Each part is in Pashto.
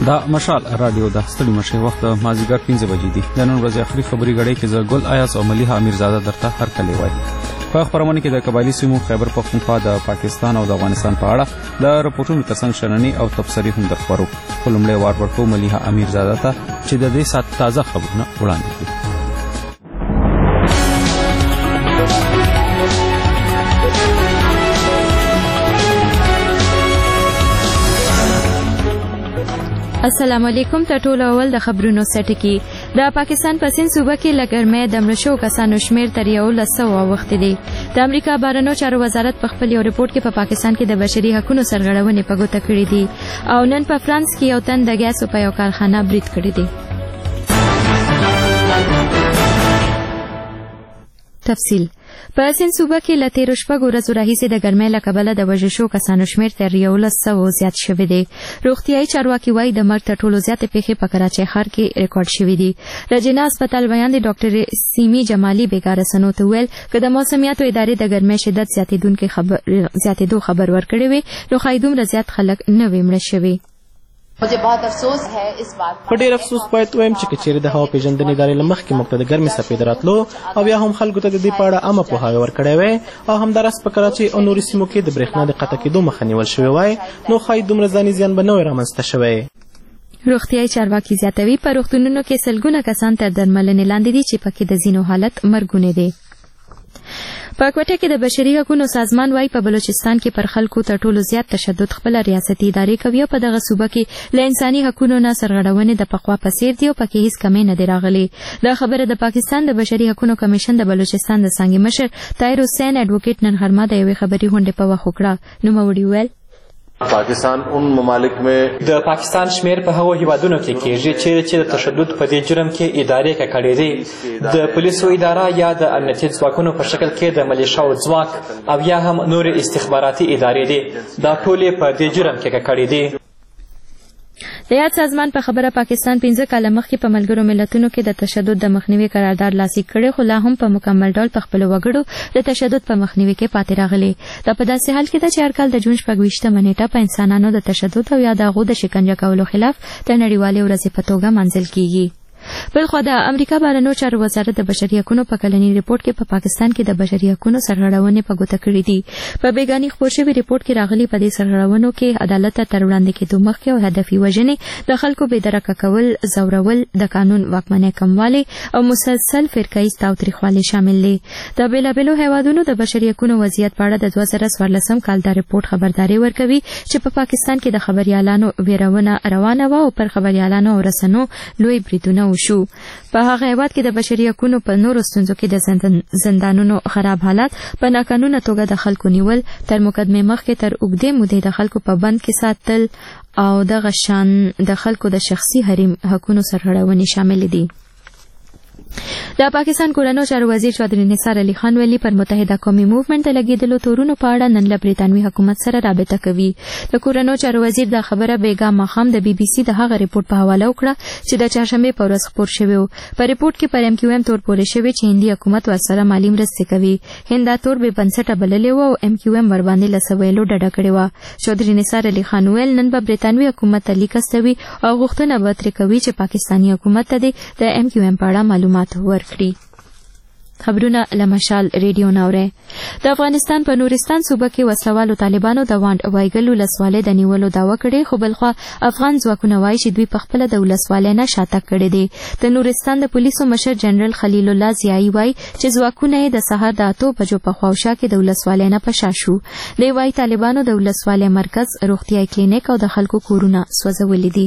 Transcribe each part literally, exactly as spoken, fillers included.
دا مشال رادیو د ستړي مشه وخت مازیګر پنځه بجې دي. د نن ورځې اخري خبري غړې کې زه ګل آیاس او ملیحه امیرزاده درته هر کله وای. په خبرونه کې د قبایلی سیمو خیبر پختونخوا د پاکستان او د افغانستان په اړه د رپورټونو ترڅنګ شننې او تبصرې هم درخورو. لومړی وار ورکو ملیحه امیرزاده ته چې د دې سات تازه خبرونه وړاندې کړي. السلام علیکم. ته ټول اول د خبرونو سټکی. د پاکستان په سند صوبه کې لګرمه د مړشو کسانو شمیر تر یو لسو وخت دی. د امریکا بهرنیو چارو وزارت په خپل یو ریپورت کې په پاکستان کې د بشري حقوقو سرغړونې په ګوته کړې دي او نن په فرانس کې یو تن د ګیسو په یو کارخانه برید کړی دی. تفصیل په سند صوبه کې له تیرو شپږو ورځو راهیسې د ګرمۍ له کبله د وژل شوو کسانو شمېر تر یولس سوو زیات شوی دی. روغتیایي چارواکي وایي د مرګ تر ټولو زیاتې پیښې په کراچۍ ښار کې ریکارډ شوي دي. رجنا هسپتال بیان دی ډاکټر سیمي جمالي بیګا رسنو ته ویل که د موسمیاتو ادارې د ګرمۍ شدت زیاتېدونکې خبر زیاتېدو خبر ورکړی وي نو ښایي دومره زیات خلک نه وي مړه شوي. मुझे बहुत अफसोस है इस बात په ډېر افسوس باید وایم چې کچېرې د هوا پیژندنې ادارې له مخکې موږ ته د ګرمۍ څپې د راتلو او یا هم خلکو ته د دې په اړه عامه پوهاوی ورکړی وی او همداراز په کراچۍ او نورو سیمو کې د برېښنا د قطع کېدو مخه نیول شوې وای نو ښایي دومره ځاني زیان به نه وای رامنځته شوی. روغتیایي چارواکي زیاتوي په روغتونونو کې سلګونه کسان تر درملنې لاندې دي چې پکې د ځینو حالت مرګونی دی. په کوټه کې د بشري حقوقو سازمان وايي په بلوچستان کې پر خلکو تر ټولو زیات تشدد خپل ریاستي ادارې کوي او په دغه صوبه کې له انساني حقوقو نه سرغړونې د پخوا په څیر دي او پکې هیڅ کمی نه دی راغلی. دا خبره د پاکستان د بشري حقوقو کمیشن د بلوچستان د څنګه مشر طاهر حسین اډوکیټ نن غرمه د یوې خبري غونډې په وخت وکړه. نو موړي ویل پاکستان اون ممالک میں د پاکستان شمیر په هغو هیوادونو کې کېږي چې د تشدد په دې جرم کې ادارې ککړې دي د پولیسو اداره یا د امنیتي ځواکونو په شکل کې د ملیشاو ځواک او یا هم نور استخباراتي ادارې دي دا ټولې په دې جرم کې ککړې دي. د یاد سازمان په خبره پاکستان پنځه کاله مخکې په ملګرو ملتونو کې د تشدد د مخنیوي قرارداد لاسلیک کړی خو لا هم په مکمل ډول په خپلو وګړو د تشدد په مخنیوي کې پاتې راغلی. دا په داسې حال کې ده چې هر کال د جون شپږویشتمه نیټه په انسانانو د تشدد او یا د هغو د شکنجه کولو خلاف د نړیوالې ورځې په توګه منځل کیږي. بلخوا د امریکا بهرنیو چارو وزارت د بشري حقوقو په کلني ریپورت کې په پاکستان کې د بشري حقوقو سرغړونې په ګوته کړې دي. په بیګاني خپور شوي ریپورت کې راغلي په دې سرغړونو کې عدالت ته تر وړاندې کېدو مخکې او هدفي وژنې د خلکو بېدرکه کول زورول د قانون واکمنۍ کموالی او مسلسل فرقه‌ییز تاوتریخوالی شامل دي. د بېلابېلو هیوادونو د بشري حقوقو وضعیت په اړه د دوه زره څوارلسم کال دا ریپورت خبرداری ورکوي چې په پاکستان کې د خبريالانو ویرونه روانه وه او پر خبريالانو او رسنو لوی بریدونه وشو. په هغه هیواد کې د بشري حقوقو په نورو ستونزو کې د زندانونو خراب حالات په ناقانونه توګه د خلکو نیول تر مقدمې مخکې تر اوږدې مودې د خلکو په بند کې ساتل او دغه شان د خلکو د شخصي حریم حقوقو سرغړونې شامل دي. د پاکستان کورنیو چارو وزیر چودري نثار علي خان ویلي پر متحده قومي موومېنټ د لګېدلو تورونو په اړه نن له برېټانوي حکومت سره رابطه کوي. د کورنیو چارو وزیر دا خبره بیګا ماښام د بي بي سي د هغه ریپورت په حواله وکړه چې د چهارشنبې په ورځ خپور شوی و. په ریپورت کې پر ایم کیو ایم تور پورې شوی چې هندي حکومت ورسره مالي مرستې کوي. هند دا تور بې بنسټه بللی و او ایم کیو ایم ورباندې له څه ویلو ډډه کړې وه. چودري نثار علي خان ویل نن به برېټانوي حکومت ته لیک استوي او غوښتنه به ترې کوي چې پاکستاني حکومت ته د ایم کیو ایم په اړه معلومات ورکړي. خبرونه لمشال ریډیو ناوره. د افغانستان په نورستان صوبه کې وسلوالو طالبانو د وانډ وایګل ولسوالۍ د نیولو دعوه کړې خو بلخوا افغان ځواکونه وایي چې دوی په خپله د ولسوالۍ نه شاتګ کړی دی. د نورستان د پولیسو مشر جنرال خلیل الله ضیایي وایي چې ځواکونه یې د سهار د اتو بجو په خواوشا کې د ولسوالۍ نه په شا شو. دی وایي طالبانو د ولسوالۍ مرکز روغتیايي کلینیک او د خلکو کورونه سوځولي دي.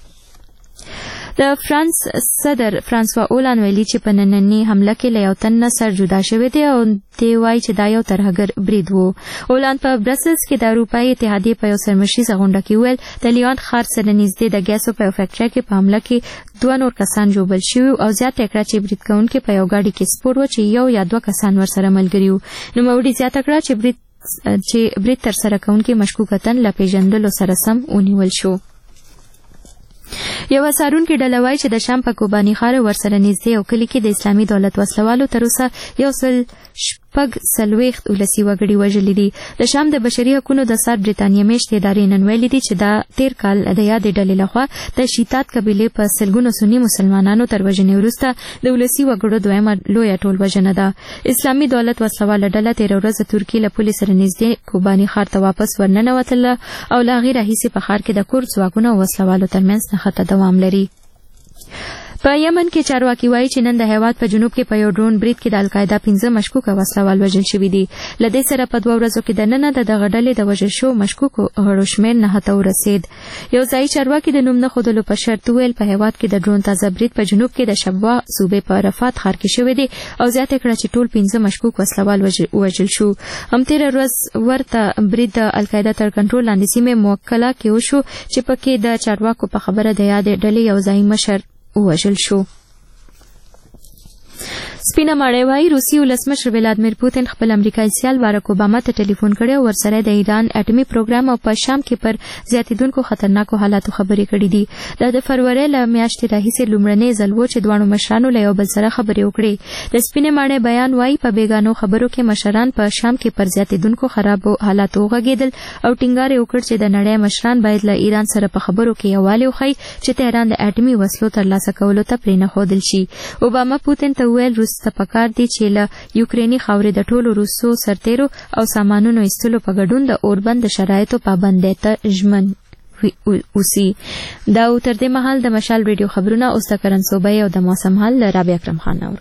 د فرانس صدر فرانسوا اولان ویلي چې په نننۍ حمله کې له یو تن نه سر جدا شوی دی او دی وایي چې دا یو ترهګر برید و. اولان په برسلز کې د اروپایي اتحادیې په یو سرمشریزه غونډه کې ویل د لیون ښار سره نږدې د ګیسو په یو فیکټرۍ کې په حمله کې دوه نور کسان ژوبل شوي او زیاته کړه چې برید کوونکي په یو ګاډي کې سپور و چې یو یا دوه کسان ورسره ملګري وو. نوموړي زیاته کړه چې برید چې برید ترسره کوونکي مشکوکتن له پیژندلو سره سم ونیول شو. یو څارونکي ډله وایي چې د شام په کوباني ښار ورسره نږدې یو کلي کې د اسلامي دولت وسلوالو تر اوسه یو سل شپږ څلوېښت ولسي وګړي وژلي دي. د شام د بشري حقوقو د سار برټانیې میشتې ادارې نن ویلي دي چې دا تیر کال د یادې ډلې لخوا د شیتات قبیلې په سلګونو سني مسلمانانو تر وژنې وروسته د ولسي وګړو دویمه لویه ټولوژنه ده. اسلامي دولت وسله ډله تېره ورځ د ترکیې له پولې سره نږدې کوباني ښار ته واپس ورننوتله او له هغې راهیسې په ښار کې د کورد ځواکونو او وسلوالو ترمنځ نښته دوام لري. په یمن کې چارواکي وایي چې نن د هیواد په جنوب کې په یو ډرون برید کې د القاعده پنځه مشکوکه وسلوال وژل شوي دي. له دې سره په دوه ورځو کې دننه د دغه ډلې د وژل شوو مشکوکو غړو شمېر نهه ته ورسېد. یو ځایي چارواکي د نوم نه ښودلو په شرط وویل په هیواد کې د ډرون تازه برید په جنوب کې د شبوا صوبې په رفات ښار کې شوی دی او زیاته کړه چې ټول پنځه مشکوک وسلوال وژل شو. همتېره ورځ ورته برید د القاعده تر کنټرول لاندې سیمې موکله کې وشو چې پکې د چارواکو په خبره د یادې ډلې یو ځایي مشر وژل شو. سپینه ماړی وایي روسي ولسمشر ولادیمیر پوتین خپل امریکایي سیال باراک اوباما ته ټلیفون کړی او ورسره د ایران اټومي پروګرام او په شام کې پر زیاتېدونکو خطرناکو حالاتو خبرې کړې دي. دا د فروری له میاشتې راهیسې لومړنی ځل و چې دواړو مشرانو له یو بل سره خبرې وکړې. د سپینې ماړی بیان وایي په بیګانو خبرو کې مشران په شام کې پر زیاتېدونکو خرابو حالاتو وغږېدل او ټینګار یې وکړ چې د نړۍ مشران باید له ایران سره په خبرو کې یووالی وښیي چې تهران د اټومي وسلو ترلاسه کولو ته پرېنښودل شي. اوباما پوتین ته وویل روس ته پکار دي چې له یوکریني خاورې د ټولو روسو سرتیرو او سامانونو ایستلو په ګډون د اوربند د شرایطو پابندۍ ته ژمن اوسي. دا تر دې مهال د مشال ریډیو خبرونه اوس د کرنسوبۍ او د موسم حال له رابعه اکرم خان اورو.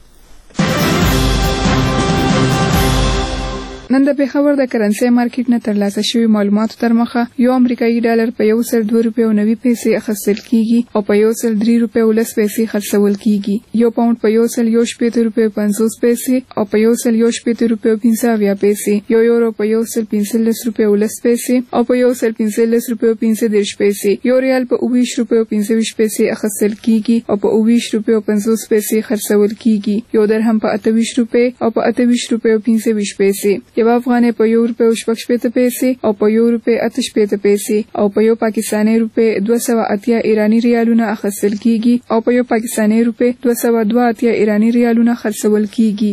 نن د پېښور د کرنسۍ مارکیټ نه ترلاسه شوي معلوماتو تر مخه یو امریکایي ډالر په یو سل دوه روپۍ او نوي پیسې اخیستل کیږي او په یو سل درې روپۍ او لس پیسې خرڅول کیږي. یو پاونډ په یو سل یو شپېته روپۍ او پنځوس پیسې او په یو سل یو شپېته روپۍ او پنځه اویا پیسې، یو یورو په یو سل پنځلس روپۍ او لس پیسې او په یو سل پنځلس روپۍ او پنځه دېرش پیسې، یو ریال په اووه ویشت روپۍ او پنځه ویشت پیسې اخیستل کیږي او په اووه ویشت روپۍ او پنځوس پیسې خرڅول کیږي. یو درهم په اته ویشت روپۍ او په اته ویشت روپۍ او پنځه ویشت پیسې، یو افغانۍ په یو روپۍ او شپږ شپېته پیسې او په یو روپۍ اته شپېته پیسې او په یو پاکستاني روپۍ دوه سوه اتیا ایراني ریالونه اخیستل کیږي او په یو پاکستاني روپۍ دوه سوه دوه اتیا ایراني ریالونه خرڅول کیږي.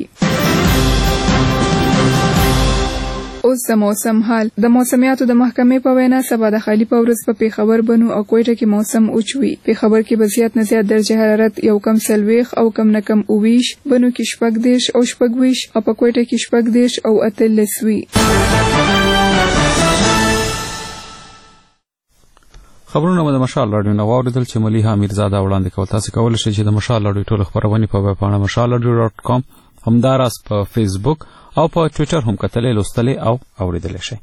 اوس د موسم حال. د موسمیاتو د محکمې په وینا سبا د خالي په ورځ په پېښور، بنو او کوټه کې موسم اوچ وي. پېښور کې به زیات نه زیات درجه حرارت یو کم څلوېښت او کم نه کم اووه ویشت، بنو کې شپږ دېرش او شپږ ویشت او په کوټه کې شپږ دېرش او اتلس وي. خبرونه د مشال راډیو نه واوریدل چې ملیحه امیرزاده وړاندې کوي. تاسو کولی شئ چې د مشال راډیو ټول خبرونه په ویب پاڼه مشال راډیو ډاټ کام، همداراز په فیسبوک او په ټویټر هم کتلې، لوستلې او اوریدلې شئ.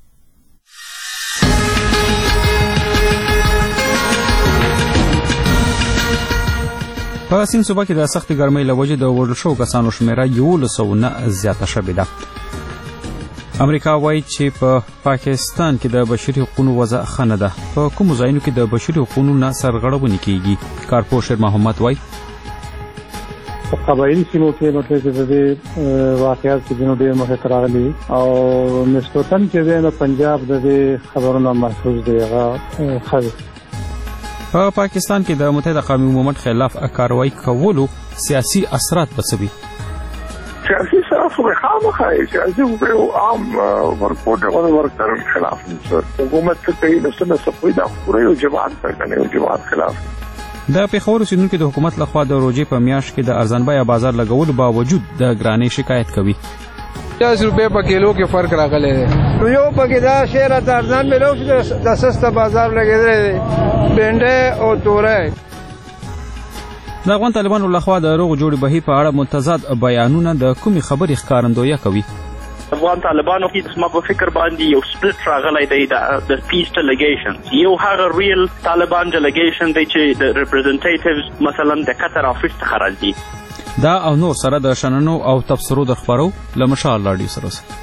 په سیند صوبه کې د سختې ګرمۍ له وجې د وژل شوو کسانو شمېره یولس سوه نه زیاته شوې ده. امریکا وایي چې په پا پاکستان کې د بشري حقوقو وضع ښه نه ده. په کومو ځایونو کې د بشري حقوقو نه سرغړونې کیږي؟ کارپوه شیر محمد وایي په قبایلي سیمو کې مطلب چې د دې واقعیات چې دینو ډېر مخې ته راغلي او نسبتاً چې دی د پنجاب د دې خبرونه محفوظ دی هغه ښه دی. په پاکستان کې د متحده قومي مومنټ خلاف کاروایی کولو سیاسي اثرات به څه وي؟ سیاسي اثرات خو خامخا سیاسي او عام ورکوټ او ورکر خلاف حکومت څه کوي نو څه نه سپوي دا پوره یو جماعت څرګندوي یو جماعت خلاف. د پېښور اوسېدونکي د حکومت لخوا د روژې په میاشت کې د ارزان بیه بازار لګولو باوجود د ګرانۍ شکایت کوي. دس روپے په کیلو کې فرق راغلی دی. نو یو پکې دا شی راته ارزان میلاو چې د سسته بازار لګېدلی دی، بینډۍ او تورۍ. د افغان طالبانو لخوا د روغ جوړې بهیر په اړه متضاد بیانونه د کومې خبرې ښکارندویه کوي؟ افغان طالبانو کې زما په فکر باندې یو سپلټ راغلی دی د پیس ډیلیګیشنز. یو هغه ریل طالبان ډیلیګیشن دی چې د ریپرزنټیټیوز مثلا د قطر افیس څخه راځي. دا او نور سره د شننو او تبصرو د خبرو له مشال راډیو سره اوسئ.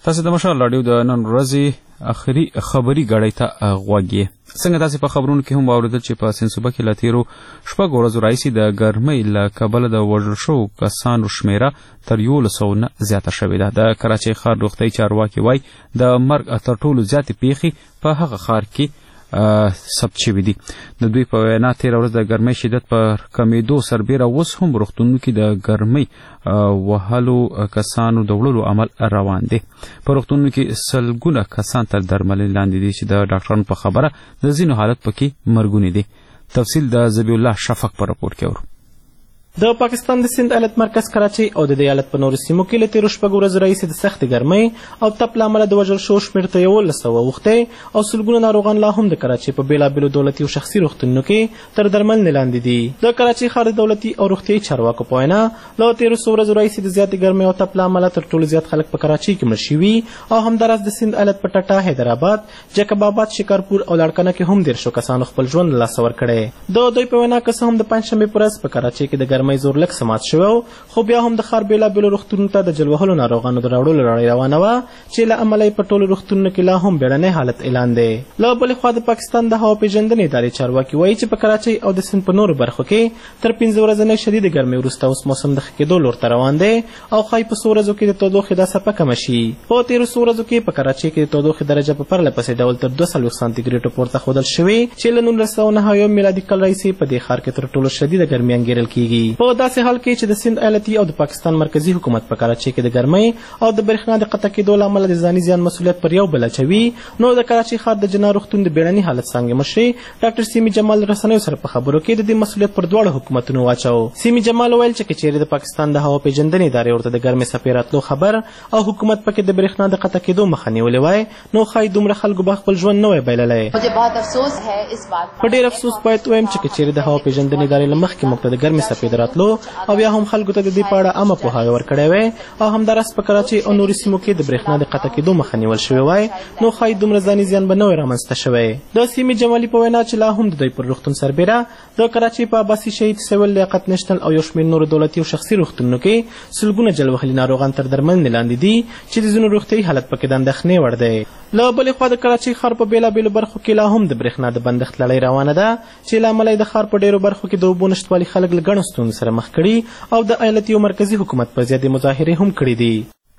تاسو د مشال رادیو د نن ورځې اخري خبري غړی ته غوږی څنګه تاسو په خبرونو کې هم واوریدل چې په سنسوبه کې لاتیرو شپږ ورځې راځي د ګرمۍ له کبله د وژل شو کسانو شمیره تر یولسو نه زیاته شوې ده. د کراچۍ ښار روغتیايي چارواکي وایي د مرګ تر ټولو زیاتې پیښې په هغه ښار کې ثبت شوي دي. د دوی په وینا تېره ورځ د ګرمۍ شدت په کمیدو سربیره اوس هم روغتونونو کې د ګرمۍ وهلو کسانو د وړلو عمل روان دی. په روغتونونو کې سلګونه کسان تر درملنې لاندې دي چې د ډاکټرانو په خبره د ځینو حالت پکې مرګونی دی. تفصیل د ذبیح الله شفق په راپور کې اورو. د پاکستان د سند ایالت مرکز کراچۍ او د دې ایالت په نورو سیمو کې له تېرو شپږو ورځو راهیسې د سختې ګرمۍ او تپ له امله د وژل شوو شمېر ته یولس سوه اوښتی او سلګونه ناروغان لا هم د کراچۍ په بېلابېلو دولتي او شخصي روغتونونو کې تر درملنې لاندې دي. د کراچۍ ښار د دولتي او روغتیايي چارواکو په وینا له تېرو څو ورځو راهیسې د زیاتې ګرمۍ او تپ له امله تر ټولو زیات خلک په کراچۍ کې مړه شوي او همداراز د سند ایالت په ټټا، حیدرآباد، جیکب آباد، شکارپور او لاړکنه کې هم دېرشو کسانو خپل ژوند له لاسه ورکړی. د دوی په وینا که څه هم د پنجشنبې په ورځ په کراچۍ کې د ګرمۍ زور لږ سمات شوی خو بیا هم د ښار بېلابېلو روغتونونو ته د جل وهلو ناروغانو د راوړلو لړۍ روانه وه چې له امله یې په ټولو روغتونونو کې لا هم بیړنی حالت اعلان دی. له بلې خوا د پاکستان د هوا پیژندنې ادارې چارواکي وایي چې په کراچۍ او د سند په نورو برخو کې تر پنځه ورځنۍ شدیدې ګرمۍ وروسته اوس موسم د ښه کېدو لور ته روان دی او ښایي په څو ورځو کې د تودوخې دا څپه کمه شي. په تېرو څو ورځو کې په کراچۍ کې د تودوخې درجه په پرله پسې ډول تر دوه څلوېښت سانتي ګریډو پورته ښودل شوې چې له نولس سوه نهه اویا میلادي کال راهیسې په دې ښار کې تر ټولو شدیده ګرمي انګېرل کېږي. په داسې حال کې چې د سند ایالتي او د پاکستان مرکزی حکومت په کراچۍ کې د ګرمۍ او د برېښنا د قطع کېدو له امله د ځاني زیان مسؤلیت پر یو بل اچوي، نو د کراچۍ ښار د جنا روغتون د بیړني حالت څانګې مشرې ډاکټر سیمي جمال رسنیو سره په خبرو کې د دې مسؤلیت پر دواړو حکومتونو واچو. سیمي جمال ویل چې که چیرې د پاکستان د هوا پیژندنې ادارې ورته د ګرمۍ څپې راتلو خبر او حکومت پکې د برېښنا د قطع کېدو مخه نیولې وای نو ښایي دومره خلکو به خپل ژوند نه وای بایللی. په ډېر افسوس باید ووایم چې که چیرې د هوا پیژندنې ادارې له مخکې موږ ته د ګرمۍ څپې د راتلو او یا هم خلکو ته د دې په اړه عامه پوهاوی ورکړی وای او همداراز په کراچۍ او نورو سیمو کې د برېښنا د قطع کېدو مخه نیول شوې وای نو ښایي دومره ځاني زیان به نه وای رامنځته شوی. د سیمې جمالي په وینا چې لا هم د دوی پر روغتون سربیره د کراچۍ په عباسي شهید سویل لیاقت نیشنل او یو شمېر نورو دولتي او شخصي روغتونونو کې سلګونه جل وهلي ناروغان تر درملنې لاندې دي چې د ځینو روغتیايي حالت پکې د اندېښنې وړ دی. له بلې خوا د کراچۍ ښار په بېلابېلو برخو کې لا هم د برېښنا د بندښت لړۍ روانه ده چې له امله یې د ښار په ډېرو برخو کې د اوبو نشتوالي خلک له ګڼو ستونزو سره مخ کړي او د ایالتي او مرکزي حکومت په ضد مظاهرې هم کړي دي.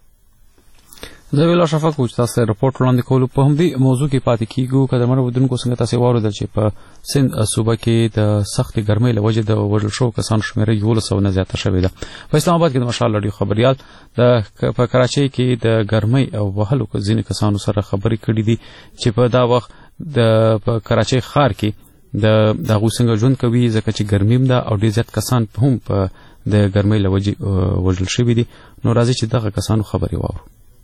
ذبیح الله شفق چې تاسو رپورټ وړاندې کولو په همدې موضوع کې پاتې کیږو. قدرمنو اورېدونکو څنګه تاسو واورېدل چې په سند صوبه کې د سختې ګرمۍ له وجې د وژل شوو کسانو شمېره یولس سوه نه زیاته شوې ده. په اسلام آباد کې د مشال رادیو خبریال د په کراچۍ کې د ګرمۍ او وهلو ځینې کسانو سره خبرې کړې دي چې په دا وخت د په کراچۍ ښار کې د هغوی څنګه ژوند کوي ځکه چې ګرمي هم ده او ډېر زیات کسان هم په د ګرمۍ له وجې وژل شوي دي. نو راځئ چې دغه کسانو خبرې واورو.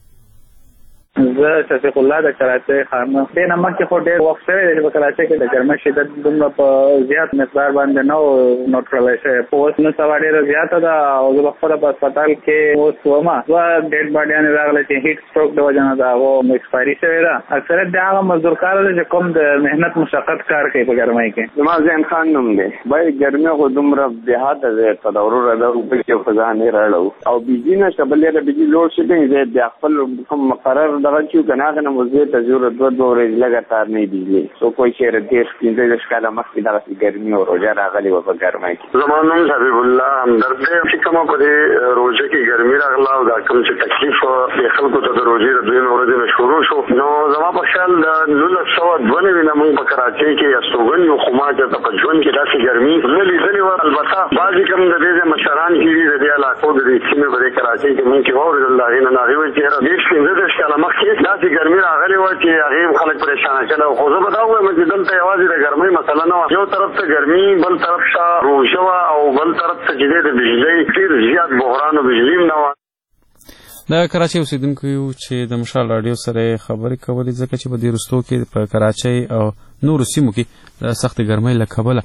زه شفیق الله د کراچۍ ښار نه دې نه مخکې خو ډېر وخت شوی دی چې په کراچۍ کې د ګرمۍ شدت دومره په زیات مقدار باندې نه و نوټ کړلی شوی. خو اوس نو سبا ډېره زیاته ده او زه په خپله په هسپتال کې اوس ومه دوه ډېډ باډیانې راغلی چې هیټ سټروک د وجې نه د هغو ایکسپایري شوې ده. اکثریت د هغه مزدور کار دی چې کوم د محنت مشقت کار کوي په ګرمۍ کې. زما ذهن خان نوم دی. باید ګرمۍ خو دومره بېحده دی تدورره ده اوبه کې خو ځان یې راړو او بجلي نشته بل یې د بجلي لوډ شیډینګ دی بیا خپل کوم مقرر دغه چې کنه هغه نه مزید ته ضرورت دوه دوه ورځې لګاتار نه بجلي سو کوئی چیرې دېرش پنځه دېرش کاله مخکې دغسې ګرمي او روژه راغلې وه په ګرمۍ کې. زما نوم حبیب الله همدرد دی چې کومه په دې روژه کې ګرمي راغله او دا کوم چې تکلیف د خلکو ته د روژې د دویمې ورځې نه شروع شو نو زما په خیال د نولس سوه دوه نوي نه موږ په کراچۍ کې استوګن یو خو ما چېرته په ژوند کې داسې ګرمي نه لیدلې وه. البته بعضې کوم د دې ځای مشران چې دي د دې علاقو د دې سیمې په دې کراچۍ کې موږ چې واورېدل د هغې نه نو هغې وایي چې یاره دېرش پنځه دېرش کاله مخکې داسې ګرمي راغلې وه چې هغې خلک پریشانه کړی خو زه به دا ووایم چې دلته یوازې د ګرمۍ مسله نه وه. یو طرف ته ګرمي بل طرف ته روژه وه او بل طرف ته چې دی د بجلۍ ډېر زیات بحران او بجلي هم نه وه. د کراچۍ اوسېدونکو یو چې د مشال راډیو سره خبرې کولې ځکه چې په دې وروستو کې په کراچۍ او نورو سیمو کې د سختې ګرمۍ له کبله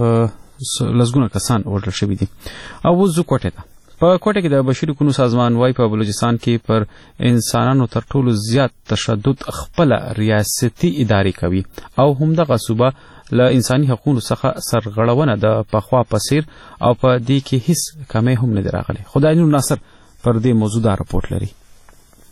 لسګونه کسان وژل شوي دي. او اوس ځو کوټې ته. په کوټه کې د بشري حقوقو سازمان وايي په بلوچستان کې پر انسانانو تر ټولو زیات تشدد خپل ریاستي ادارې کوي او همدغه صوبه له انساني حقوقو څخه سرغړونه د پخوا په څیر او په دې کې هیڅ کمی هم نه راغلي. خدای نور ناصر پر دې موضوع دا راپورټ لري.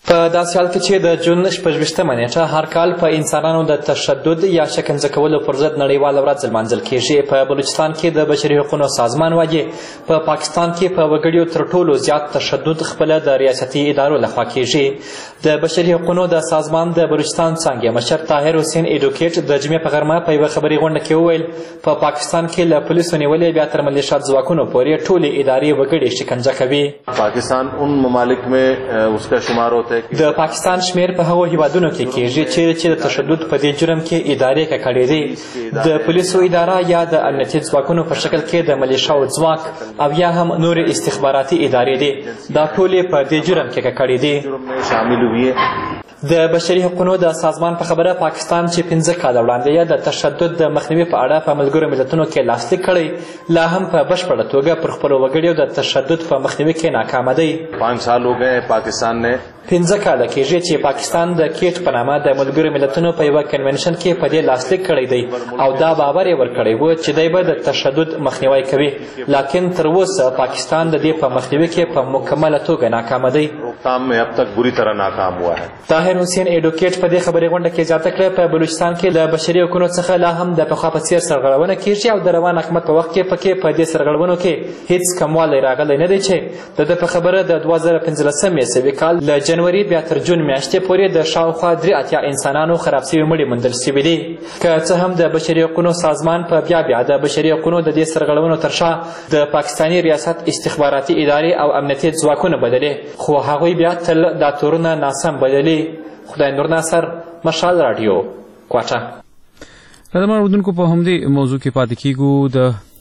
په داسې حال کې چې د جون شپږویشتمه نیټه هر کال په انسانانو د تشدد یا شکنجه کولو پر ضد نړیواله ورځ لمانځل کیږي. په بلوچستان کې د بشري حقوقو سازمان وايي په پاکستان کې په وګړیو تر ټولو زیات تشدد خپله د ریاستي ادارو لخوا کیږي. د بشري حقوقو د سازمان د بلوچستان څانګې مشر طاهر حسین ایډوکیټ د جمعې په غرمه په یوه خبري غونډه کې وویل په پاکستان کې له پولیسو نیولې بیا تر ملیشیات ځواکونو پورې ټولې ادارې وګړي شکنجه کوي. پاکستان ان ممالک में उसका शुमार होता है د پاکستان شمیر په هغو هیوادونو کې کیږي چیرې چې د تشدد په دې جرم کې ادارې ککړې دي. د پولیسو اداره یا د امنیتي ځواکونو په شکل کې د ملیشیاو ځواک او یا هم نورې استخباراتي ادارې دي. دا ټولې په دې جرم کې ککړې دي. شامل ہوئی ہے. د بشري حقوقو د سازمان په خبره پاکستان چې پنځه کاله وړاندې د تشدد د مخنیوي په اړه په ملګرو ملتونو کې لاسلیک کړی لا هم په بشپړه توګه پر خپلو وګړیو د تشدد په مخنیوي کې ناکامه دی. پانچ سال ہو گئے پاکستان نے پنځه کاله کېږي چې پاکستان د کیټ په نامه د ملګرو ملتونو په یوه کنونشن کې په دې لاسلیک کړی دی او دا باور یې ورکړی و چې دی به د تشدد مخنیوی کوي، لکن تر اوسه پاکستان د دې په مخنیوي کې په مکمله توګه ناکامه دی. روکتھام میں اب تک بری طرح ناکام ہوا ہے. طاهر حسین ایډوکیټ په دې خبري غونډه کې زیاته کړه په بلوچستان کې د بشري حقوقو څخه لا هم د پخوا په څېر سرغړونه کېږي او د روان حکومت په وخت کې پکې په دې سرغړونو کې هیڅ کموالی راغلی نه دی چې د ده په خبره د دوه زره پنځلسم عیسوي کال له جنوري بیا تر جون میاشتې پورې د شاوخوا درې اتیا انسانانو خراب سوي مړي موندل سوي دي. که څه هم د بشري حقوقو سازمان په بیا بیا د بشري حقوقو د دې سرغړونو تر شا د پاکستاني ریاست استخباراتي ادارې او امنیتي ځواکونه بدلې، خو هغوی بیا تل دا تورونه ناسم بدلي. خدای نور ناصر، مشال راډیو، کوټه. قدرمن اردوونکو په همدې موضوع کې پاتې کیږو. د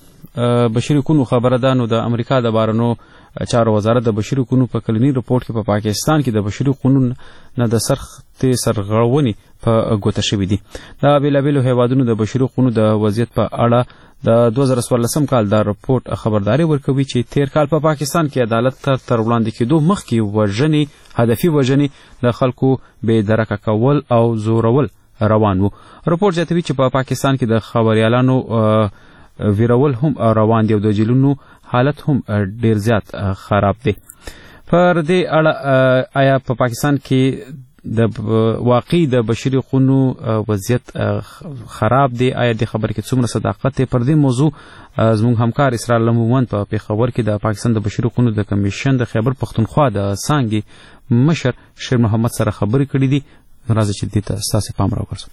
بشري حقوقو خبره ده نو د امریکا د بهرنیو چارو وزارت د بشري حقوقو په کلني رپورټ کې په پا پاکستان کې د بشري حقوقو نه د سختې سرغړونې په ګوته شوي دي. د بېلابېلو هیوادونو د بشري حقوقو د وضعیت په اړه د دوه زره څوارلسم کال دا رپورټ خبرداری ورکوي چې تیر کال په پا پاکستان کې عدالت ته تر وړاندې کېدو مخکې وژنې هدفي وژنې د خلکو بې درکه کول او زورول روان وو. رپورټ زیاتوي چې په پا پاکستان کې د خبریالانو ویرول هم روان دي او د جیلونو حالت هم ډیر زیات خراب دی. پر دې اړه آیا په پا پاکستان کې د واقعي د بشري حقوقو وضعیت خراب دی؟ آیا د خبرې کې څومره صداقت دی؟ پر دې موضوع زموږ همکار اسرار لمومند په پیښور کې د پاکستان د بشري حقوقو د کمیشن د خیبر پښتونخوا د څانګې مشر شیر محمد سره خبرې کړې دي. راځي چې دې ته ستاسې پام راوګرځو.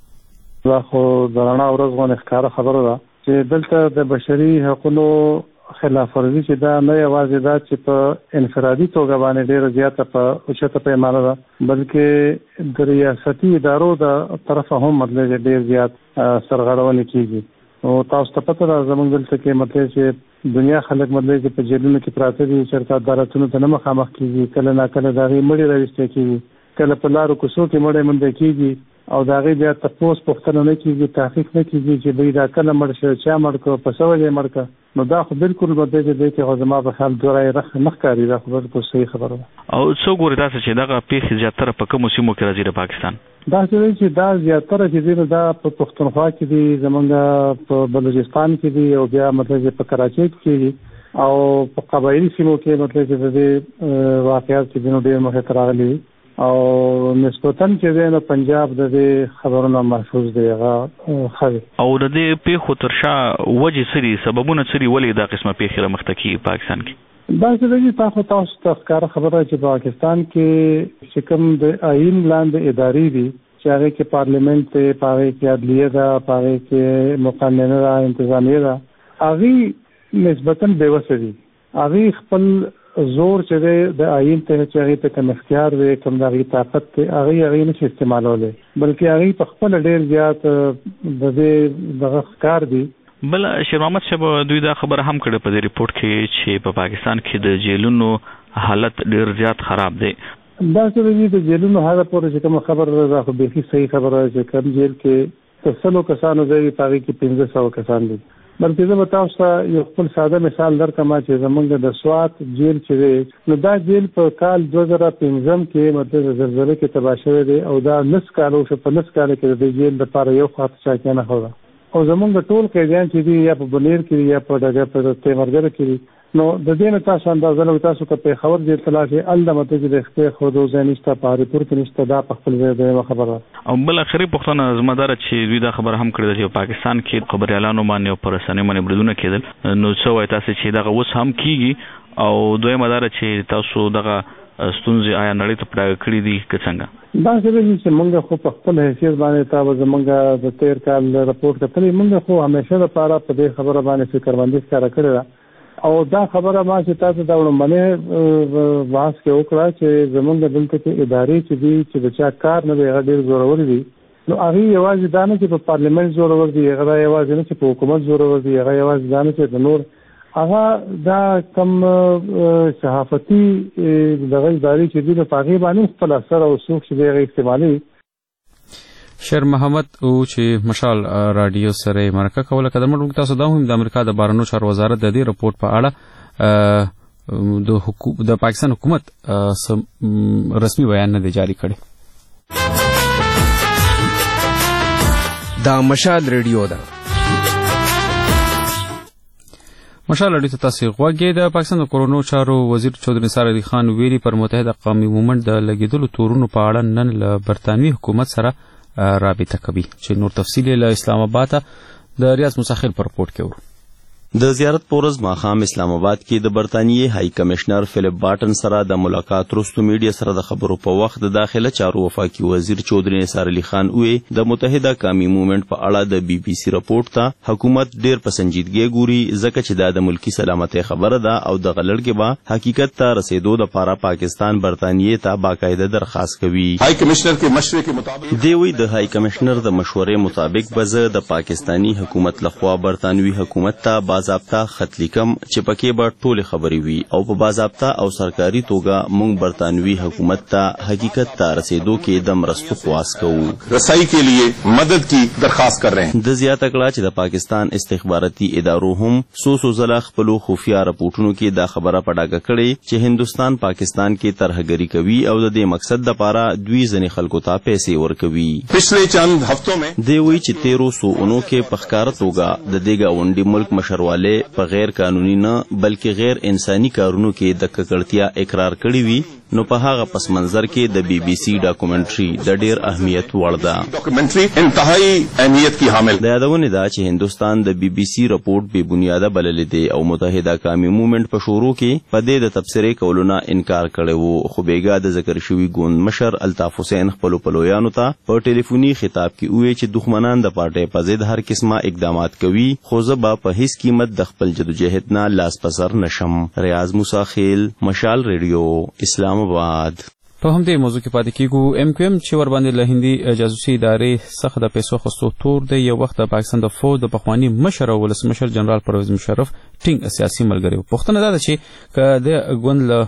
دا خو د رڼا ورځ غوندې ښکاره خبره ده چې دلته د بشري حقوقو خلاف ورزي چې دا نه یوازې دا چې په انفرادي توګه باندې ډېره زیاته په اوچته پیمانه ده، بلکې د ریاستي ادارو د طرفه هم مطلب ډېر زیات سرغړونې کېږي. نو تاسو ته پته ده زموږ دلته کې مطلب چې دنیا خلک مطلب چې په جیلونو کې پراته دي، چېرته عدالتونو ته نه مخامخ کېږي، کله ناکله د هغې مړي راویستی کېږي، کله په لارو کوڅو کې مړی موندی کېږي او د هغې بیا تپوس پوښتنه نه کېږي، تحقیق نه کېږي چې دوی دا کله مړ شو، چا مړ کړو، په څه وجه یې مړ کړه. نو دا خو بالکل به دی چې دی کې خو زما په خیال دوه رایې نه ښکاري. دا خو بالکل صحیح خبره ده. او څو ګورې داسې چې دغه پیښې زیاتره په کومو سیمو کې راځي د پاکستان؟ داسې دی چې دا زیاتره چې دی نو دا په پښتونخوا کې دي، زمونږ په بلوچستان کې دي او بیا مطلب چې په کراچۍ کې دي او په قبایلي سیمو کې مطلب چې د دې واقعات چې دي نو ډېر مخې ته راغلي دي او نسبتاً چې دی نو پنجاب د دې خبرونه محفوظ دی، هغه ښه دی. او د دې پیښو تر شا وجې څه دي، سببونه څه دي، ولې دا قسمه پیښې رامخته کېږي پاکستان کې؟ دا چې دی تاسو تاسو ته ښکاره خبره چې پاکستان کې چې کوم د آئین لاندې ادارې دي چې هغې کې پارلیمنټ دی، په هغې کې عدلیه ده، په هغې کې مقننه ده، انتظامیه ده، هغې نسبتاً بېوسه دي. هغې خپل زور چې دی د آئین ته چې هغې ته کوم اختیار دی، کوم د هغې طاقت دی، هغې هغې نشي استعمالولی، بلکې هغې په خپله ډېر زیات د دې دغه ښکار دي. بل شیر محمد صاحب دوی دا خبره هم کړې په دې ریپورټ کې چې په پاکستان کې د جیلونو حالت ډېر زیات خراب دی. دا چې دی د جیلونو حالت پورې چې کومه خبره ده دا خو بیخي صحیح خبره ده چې کوم جیل کې تر سلو کسانو ځای په هغې کې پنځه سوه کسان دي. بلکې زه به تاسو ته یو خپل ساده مثال درکړم چې زمونږ د سوات جیل چې دی نو دا جیل په کال دوه زره پنځم کې مطلب زلزلې کې تباه شوی دی او دا نس کال وشو. په نس کال کې د دې جیل لپاره یو خواته چا کېنښوده او زمونږ ټول قیدیان چې دي یا په بنیر کې دي یا په ډګر په تیمرګره کې دي نو د دې نه تاسو اندازه لو تاسو ته په خبر دې اطلاع شي ال د مته د اختیار خو د ځانشته په ریپورت نشته دا په خپل ځای د خبره او بل اخري پښتنه زمدار چې دوی دا خبر هم کړی چې پاکستان کې خبريالانو باندې او پرسنۍ باندې بریدونه کېدل نو څه وایي تاسو چې دا اوس هم کیږي او دوی مدار چې تاسو دغه ستونزې آیا نړۍ ته پړاګ کړی دي که څنګه دا چې موږ خو په خپل حیثیت باندې تاسو زمونږ د تیر کال راپورټ کړی موږ خو همیشه لپاره په دې خبره باندې فکرمندي ښکاره کړې او دا خبره ما چې تاسو دا وړاندې واس کې وکړه چې زمونږ دلته کې ادارې چې دي چې د چا کار نه دی هغه ډېر زورور دي نو هغه یوازې دا نه چې په پارلیمنت زورور دي هغه یوازې نه چې په حکومت زورور دي هغه یوازې دا نه چې د نور هغه دا کم صحافتي دغه ادارې چې دي په هغې باندې خپل اثر او څوک چې دی هغه استعمالوي شیر محمد او چې مشال رادیو سره مرکه کوله کدمر تاسو دا هم د امریکا د بهرنیو چارو وزارت د دې رپورت په اړه د حکومت د پاکستان حکومت رسمي بیان نه دی جاری کړی دا مشال رادیو ده مشال رادیو ته تاسو غوږی د پاکستان د کورونو چارو وزیر چودري نثار علي خان ویلي پر متحده قومي مومنت د لګیدلو تورونو په اړه نن له برتانوي حکومت سره رابطه کوي چې نور تفصیل له اسلام آباد د ریاض مساخل پر رپورت کې ورو د زیارت پورز ماخام اسلام آباد کې د برتانیې هاي کمشنر فلیپ باټن سره د ملاقات وروسته میډیا سره د خبرو په وخت د داخله چارو وفاقي وزیر چودري نثار علي خان وې د متحده قومي مومنت په اړه د بي بي سي رپورت ته حکومت ډېر پسندیدګي ګوري ځکه چې دا د ملکی سلامتۍ خبره ده او د غلړګي به حقیقت ته رسیدو د لپاره پاکستان برتانیې ته باقاعده درخواست کوي هاي کمشنر کې مشورې کې مطابق دی وی د هاي کمشنر د مشورې مطابق به زه د پاکستانی حکومت لخوا برتانوي حکومت ته باضابطه خط لیکم چې پکې به ټولې خبرې وي او په باضابطه او سرکاري توګه موږ برتانوي حکومت ته حقیقت ته رسیدو کې د مرستو خواست کوو رسائی के लिए مدد کی درخواست کر رہے ہیں د زیاته کړه چې د پاکستان استخباراتي ادارو هم سو سو زله خپل خفیا راپورټونو کې دا خبره پډاګه کړې چې هندستان پاکستان کې ترهګری کوي او د دې مقصد لپاره دوی ځنې خلکو ته پیسې ورکوي پچھلے چند ہفتوں میں دی وی چې تیرو سو اونو کې په ښکاره توګه د دې گاونډي ملک مشرواله په غیر قانوني نه بلکې غیر انساني کارونو کې د ککړتیا اقرار کړی وي نو په هغه پس منظر کې د بي بي سي ډاکومنټري د ډیر اهمیت وړ ده ډاکومنټري انتهایی اهمیت کی حامل د یادونه ده چې هندستان د بي بي سي رپورت به بنیاده بللې دی او متحده قومي مومنت په شروع کې په دې د تبصرې کولو نه انکار کړی وو خو بیګا د ذکر شوی ګوند مشر الطاف حسین خپل پلویانو ته په ټلیفوني خطاب کې وویل چې دښمنان د پارټۍ په ضد هر قسمه اقدامات کوي خو زه به په هیڅ قیمت د خپل جدوجہد نه لاس پسر نشم ریاض مساخیل مشال ریډیو اسلام آباد په همدې موضوع کې پاتې کیږو ام کیو ام چې ور باندې له هندي جاسوسي ادارې څخه د پیسو خستو تور دی یو وخت د پاکستان د فوج د پخوانی مشر او ولسمشر جنرال پرویز مشرف ټینګ سیاسي ملګری پښتنه ده چې ک د ګوند له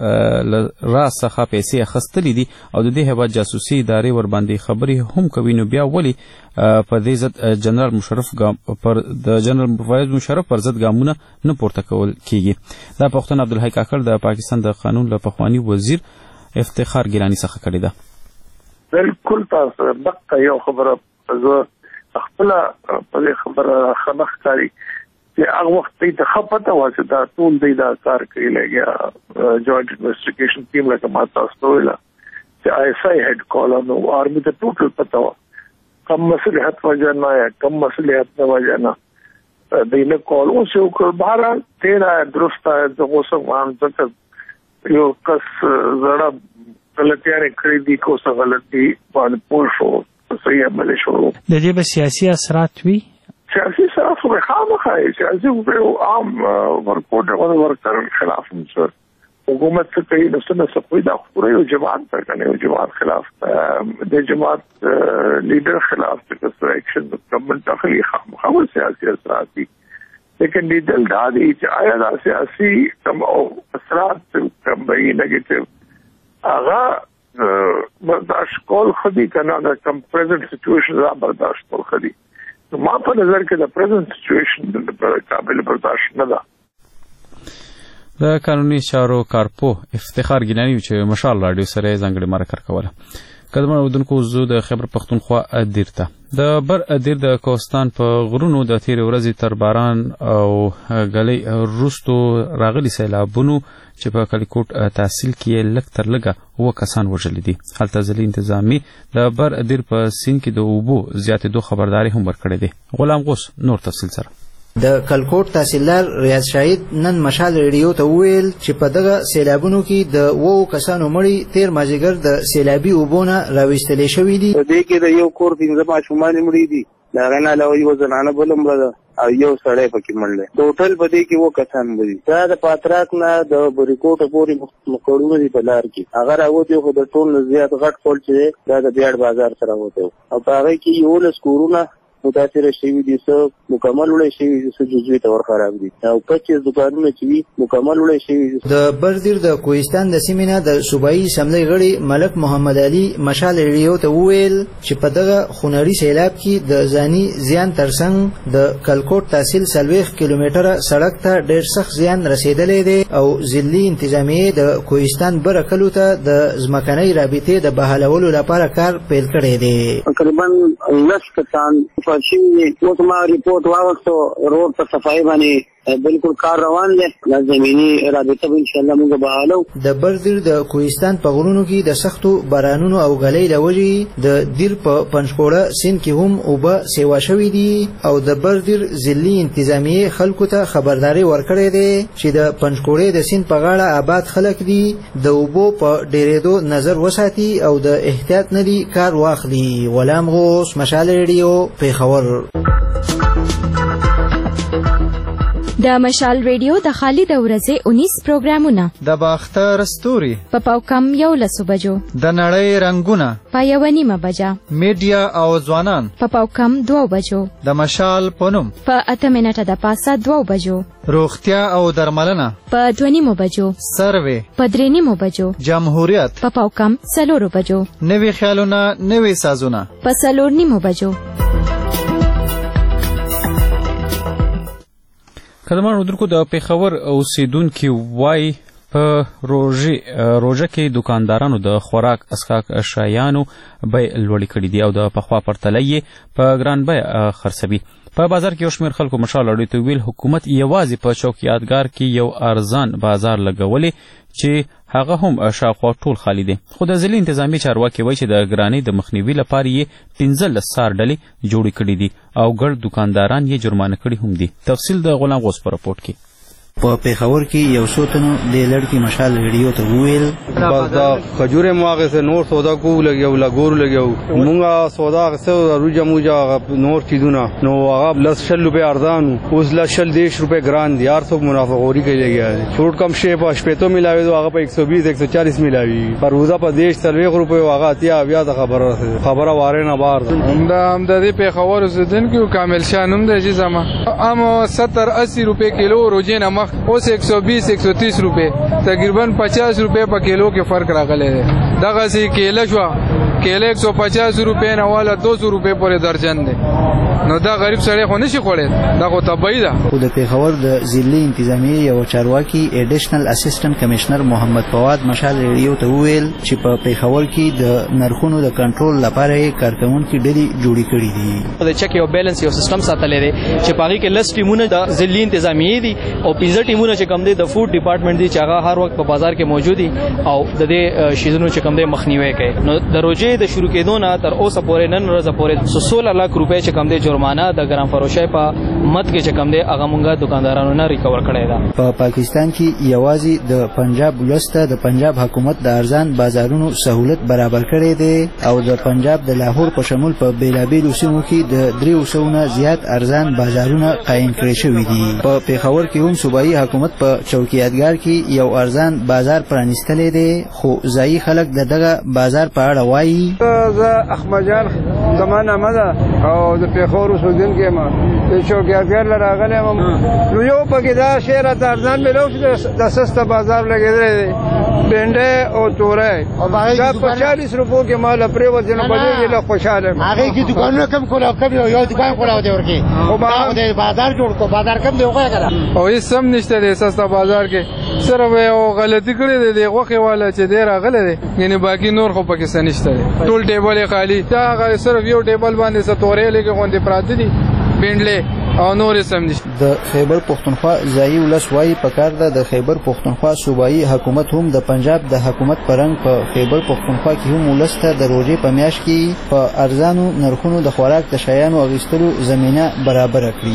راس څخه پیسې اخستلې دي او د دې هیواد جاسوسي ادارې ور باندې خبرې هم کوي نو بیا ولی په دې ځد جنرال مشرف پر د جنرال پرویز مشرف پر ضد ګامونه نه پورته کول کیږي دا پښتون عبدالحی کاکړ د پاکستان د قانون له پخوانی وزیر افتخار ګیلانی څخه کړی ده بالکل تاسو دغه یو خبره زه خپل په دې خبره خبر کاری چې هغه وخت ته خپته واسه دا ټول دی دا کار کوي لګیا جوائنٹ انویسټیګیشن ټیم لکه ما تاسو ویلا چې آی ایس آی هډ کال نو آرمی ته ټوټل پتا و کم مصلحت وجه نه یا کم مصلحت نه وجه نه دینه کال اوس یو کول بهر تیرا درسته د اوسه وان ځکه یو کس زړه غلطیانه کړې دي کو څه غلطي باندې پوه شو صحیح عمل شو د دې به سیاسي اثرات وي سیاسي اثرات خو خامخا سیاسي عام ورکوټ او ورکر خلاف نشو حکومت څه کوي نو څه څه کوي دا خو یو جماعت ته کنه یو جماعت خلاف د جماعت لیډر خلاف څه اکشن گورنمنت اخلي خامخا سیاسي اثرات دي لیکن لیدل دا دی چې آیا دا سیاسي کم او اثرات کم بئی نیگیټیو هغه برداشت کول خدي کنه دا کم پریزنٹ سچویشن را برداشت کول خدي نو ما په نظر کې دا پریزنٹ سچویشن د قابل برداشت نه ده د قانوني چارو کارپو افتخار ګیلانی چې مشال رادیو سره ځانګړي مرکه کوله قدمه اودونکو زو د خیبر پښتونخوا دیر ته د بر دیر د کوهستان په غرونو د تیرې ورځې تر باران او غلې وروستو راغلي سیلابونو چې په کلیکوټ تحصیل کې لږ تر لږه اوه کسان وژلي دي. هلته ځلي انتظامي د بر دیر په سیند کې د اوبو زیاتېدو خبرداری هم ورکړې دی. غلام غوث نور تفصیل سره. د کلکوټ تحصیلدار ریاض شاهد نن مشال ریډیو ته وویل چې په دغه سیلابونو کې د اوو کسانو مړي تیر مازیګر د سیلابي اوبونه راویستلې شوي دي. په دې کې د یو کور پنځه ماشومان مړي دي، د هغې نه علاوه یوه زنانه بله مړه ده او یو سړی پکې مړ دی. ټوټل په دې کې اووه کسان مړي. دا د پاتراک نه د بریکوټه پورې مقړونه دي په لار کې، هغه راوتي خو د ټول نه زیات غټ پل چې دی دا د بیاړ بازار سره راوتی او په هغې کې یولس کورونه متاثره شوي دي، څه مکمل وړی شوي دي، څه جزوي طور خراب دي او پچیس دوکانونه چې وي مکمل وړی شوي دي. د بردیر د کوهستان د سیمې نه د صوبایي اسمبلۍ غړي ملک محمد علي مشال ریډیو ته وویل چې په دغه خونړي سیلاب کې د ځاني زیان ترڅنګ د کلکوټ تحصیل څلوېښت کیلومتره سړک ته ډېر سخت زیان رسېدلی دی او ضلعي انتظامیې د کوهستان بره کلو ته د ځمکنۍ رابطې د بحالولو لپاره کار پیل کړی دی. تقریبا لس کسان شوي اوس ما ریپورټ واغوستو روډ په صفایي باندې بالکل کار روان دی، دا زمینی رابطه به انشاءالله موږ بحالو. د بردیر د کوهستان په غرونو کې د سختو بارانونو او غلۍ له وجې د دیر په پنجپوړه سیند کې هم اوبه سیوا شوي دي او د بردیر ضلعي انتظامیې خلکو ته خبرداری ورکړی دی چې د پنجپوړې د سیند په غاړه آباد خلک دي د اوبو په ډېرېدو نظر وساتي او د احتیاط نه دي کار واخلي. غلام غوث مشال ریډیو پیښور. د مشال ریډیو د خالد ورځې اونیس پروګرامونه د باختر ستوري په پاوکم یو لسو بجو، د نړۍ رنگونه په یوه نیمه بجه، میډیا او ځوانان په پاوکم دوه بجو، د مشال په نوم په اته منټه د پاسه دوه بجو، روغتیا او درملنه په دوه نیمو بجو، سروې په درې نیمو بجو، جمهوریت په پاوکم څلورو بجو، نوي خیالونه نوي سازونه په څلور نیمو بجو. قدمان اودونکو د پیښور اوسیدونکي وایي په روژه کې دکاندارانو د خوراک اسکاک شیانو بیې لوړې کړي دي او د پخوا پرتله یې په ګران بیه خرڅوي. په بازار کې یو شمېر خلکو مشال اړوي ته ویل حکومت یوازې په چوکیاتګار کې یو ارزان بازار لګولی چې هغه هم شاوخوا ټول خالی دی. خو د ضلعي انتظامي چارواکي وایي چې د ګرانۍ د مخنیوي لپاره یې پنځلس څار ډلې جوړې کړي دي او ګڼ دکانداران یې جرمانه کړي هم دي. تفصیل د غلام غوث په رپورټ کې. په پیښور کې یو څو تنو د لړکي مشال ریډیو ته وویل بس دا خجورې مو هغسې نور سودا کوو لګیو لګورو لګیو مونږ سودا اخیستی روجه موجه نور چیزونه نو هغه لس شل روپۍ ارزان و اوس لس شل دېرش روپۍ ګران دي. هر څوک منافعخوري کوي لګیا دی. فروټ کم شی په شپېتو میلاوېدو هغه په ایک سو بیس ایک سو چالیس میلاوي، خربوزه په دېرش څلوېښت روپیو هغه اتیا اویا ته خبره رسېده. خبره وارې نه بار ده. همدا همدا د پیښور اوسېدونکي و کامل شاه نوم دی چې زما ام ستر اسی روپۍ کیلو روجې نه مخ اوس ایک سو بیس ایک سو تیس روپے تقریباً پچاس روپے په کیلو کې فرق راغلی دی. دغسې کیله شوه کیله ایک سو پچاس روپے نه والا دو سو روپے پورې درجن دی. نو دا غریب سړی خو نشي خوړی، دا خو طبیعي ده. خو د پیښور د ضلعي انتظامیې یو چارواکي ایډیشنل اسسټنټ کمشنر محمد فواد مشال ریډیو ته وویل چې په پیښور کې د نرخونو د کنټرول لپاره یې کارکوونکي ډلې جوړې کړي دي. د چک یو بیلنس یو سیستم ساتلی دی چې په هغې کې لس ټیمونه د ضلعي انتظامیې دي او پنځه ټیمونه چې کوم دی د فوډ ډپارټمنټ دي چې هغه هر وخت په بازار کې موجود دي او د دې شیزونو چې کوم دی مخنیوی کوي. نو د روژې د شروع کېدو نه تر اوسه پورې نن ورځه پورې سوله لاک روپۍ چې کوم دی جرمانه د ګرام فروشۍ په مد کې چې کوم دی هغه مونږ دکاندارانو نه ریکور کړی ده. په پاکستان کې یوازې د پنجاب ولس ته د پنجاب حکومت د ارزان بازارونو سهولت برابر کړی دی او د پنجاب د لاهور په شمول په بیلابیلو سیمو کې د دریو سوو نه زیات ارزان بازارونه قایم کړی شوي دي. په پیښور کې هم صوبایي حکومت په چوکیاتګار کې یو ارزان بازار پرانیستلی دی خو ځایي خلک د دغه بازار په اړه وایي زه احمد جان زما نامه ده او د پیښور اوسېدونکی یم د چوکیاګر له راغلی یم نو یو پکې دا شی راته ارزان میلو چې د سسته بازار لګېدلی دی بینډۍ او توری دا په چالیس روپو کې ما له پرېوت نو په دې کې له خوشحاله یم هغې کې دوکانونه کم کړو او کم یو دوکان کړو دی ورکې خو د بازار جوړ کړو بازار کم دی وښیه که نه او هېڅ هم نشته دی سسته بازار کې صرف یو غلطي کړې دی د غوښې والا چې دی راغلی دی یعنې باقي نور خو پکې څه نشته دی ټول ټیبل یې خالي دا هغه صرف یو ټیبل باندې څه تورې لږې غوندې پراته دي بینډلې او نور یې سم نشته. د خیبر پښتونخوا ځایي ولس وایي پکار ده د خیبر پښتونخوا صوبایي حکومت هم د پنجاب د حکومت په رنګ په خیبر پښتونخوا کې هم ولس ته د روژې په میاشت کې په ارزانو نرخونو د خوراک د شیانو اخیستلو زمینه برابره کړي.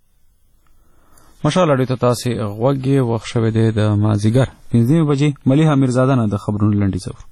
مشال اړیو ته تاسې غوږ یې وخت شوی دی د مازدیګر پنځه نیمې بجې ملیحه میرزاده نه د خبرونو لنډیز اورو.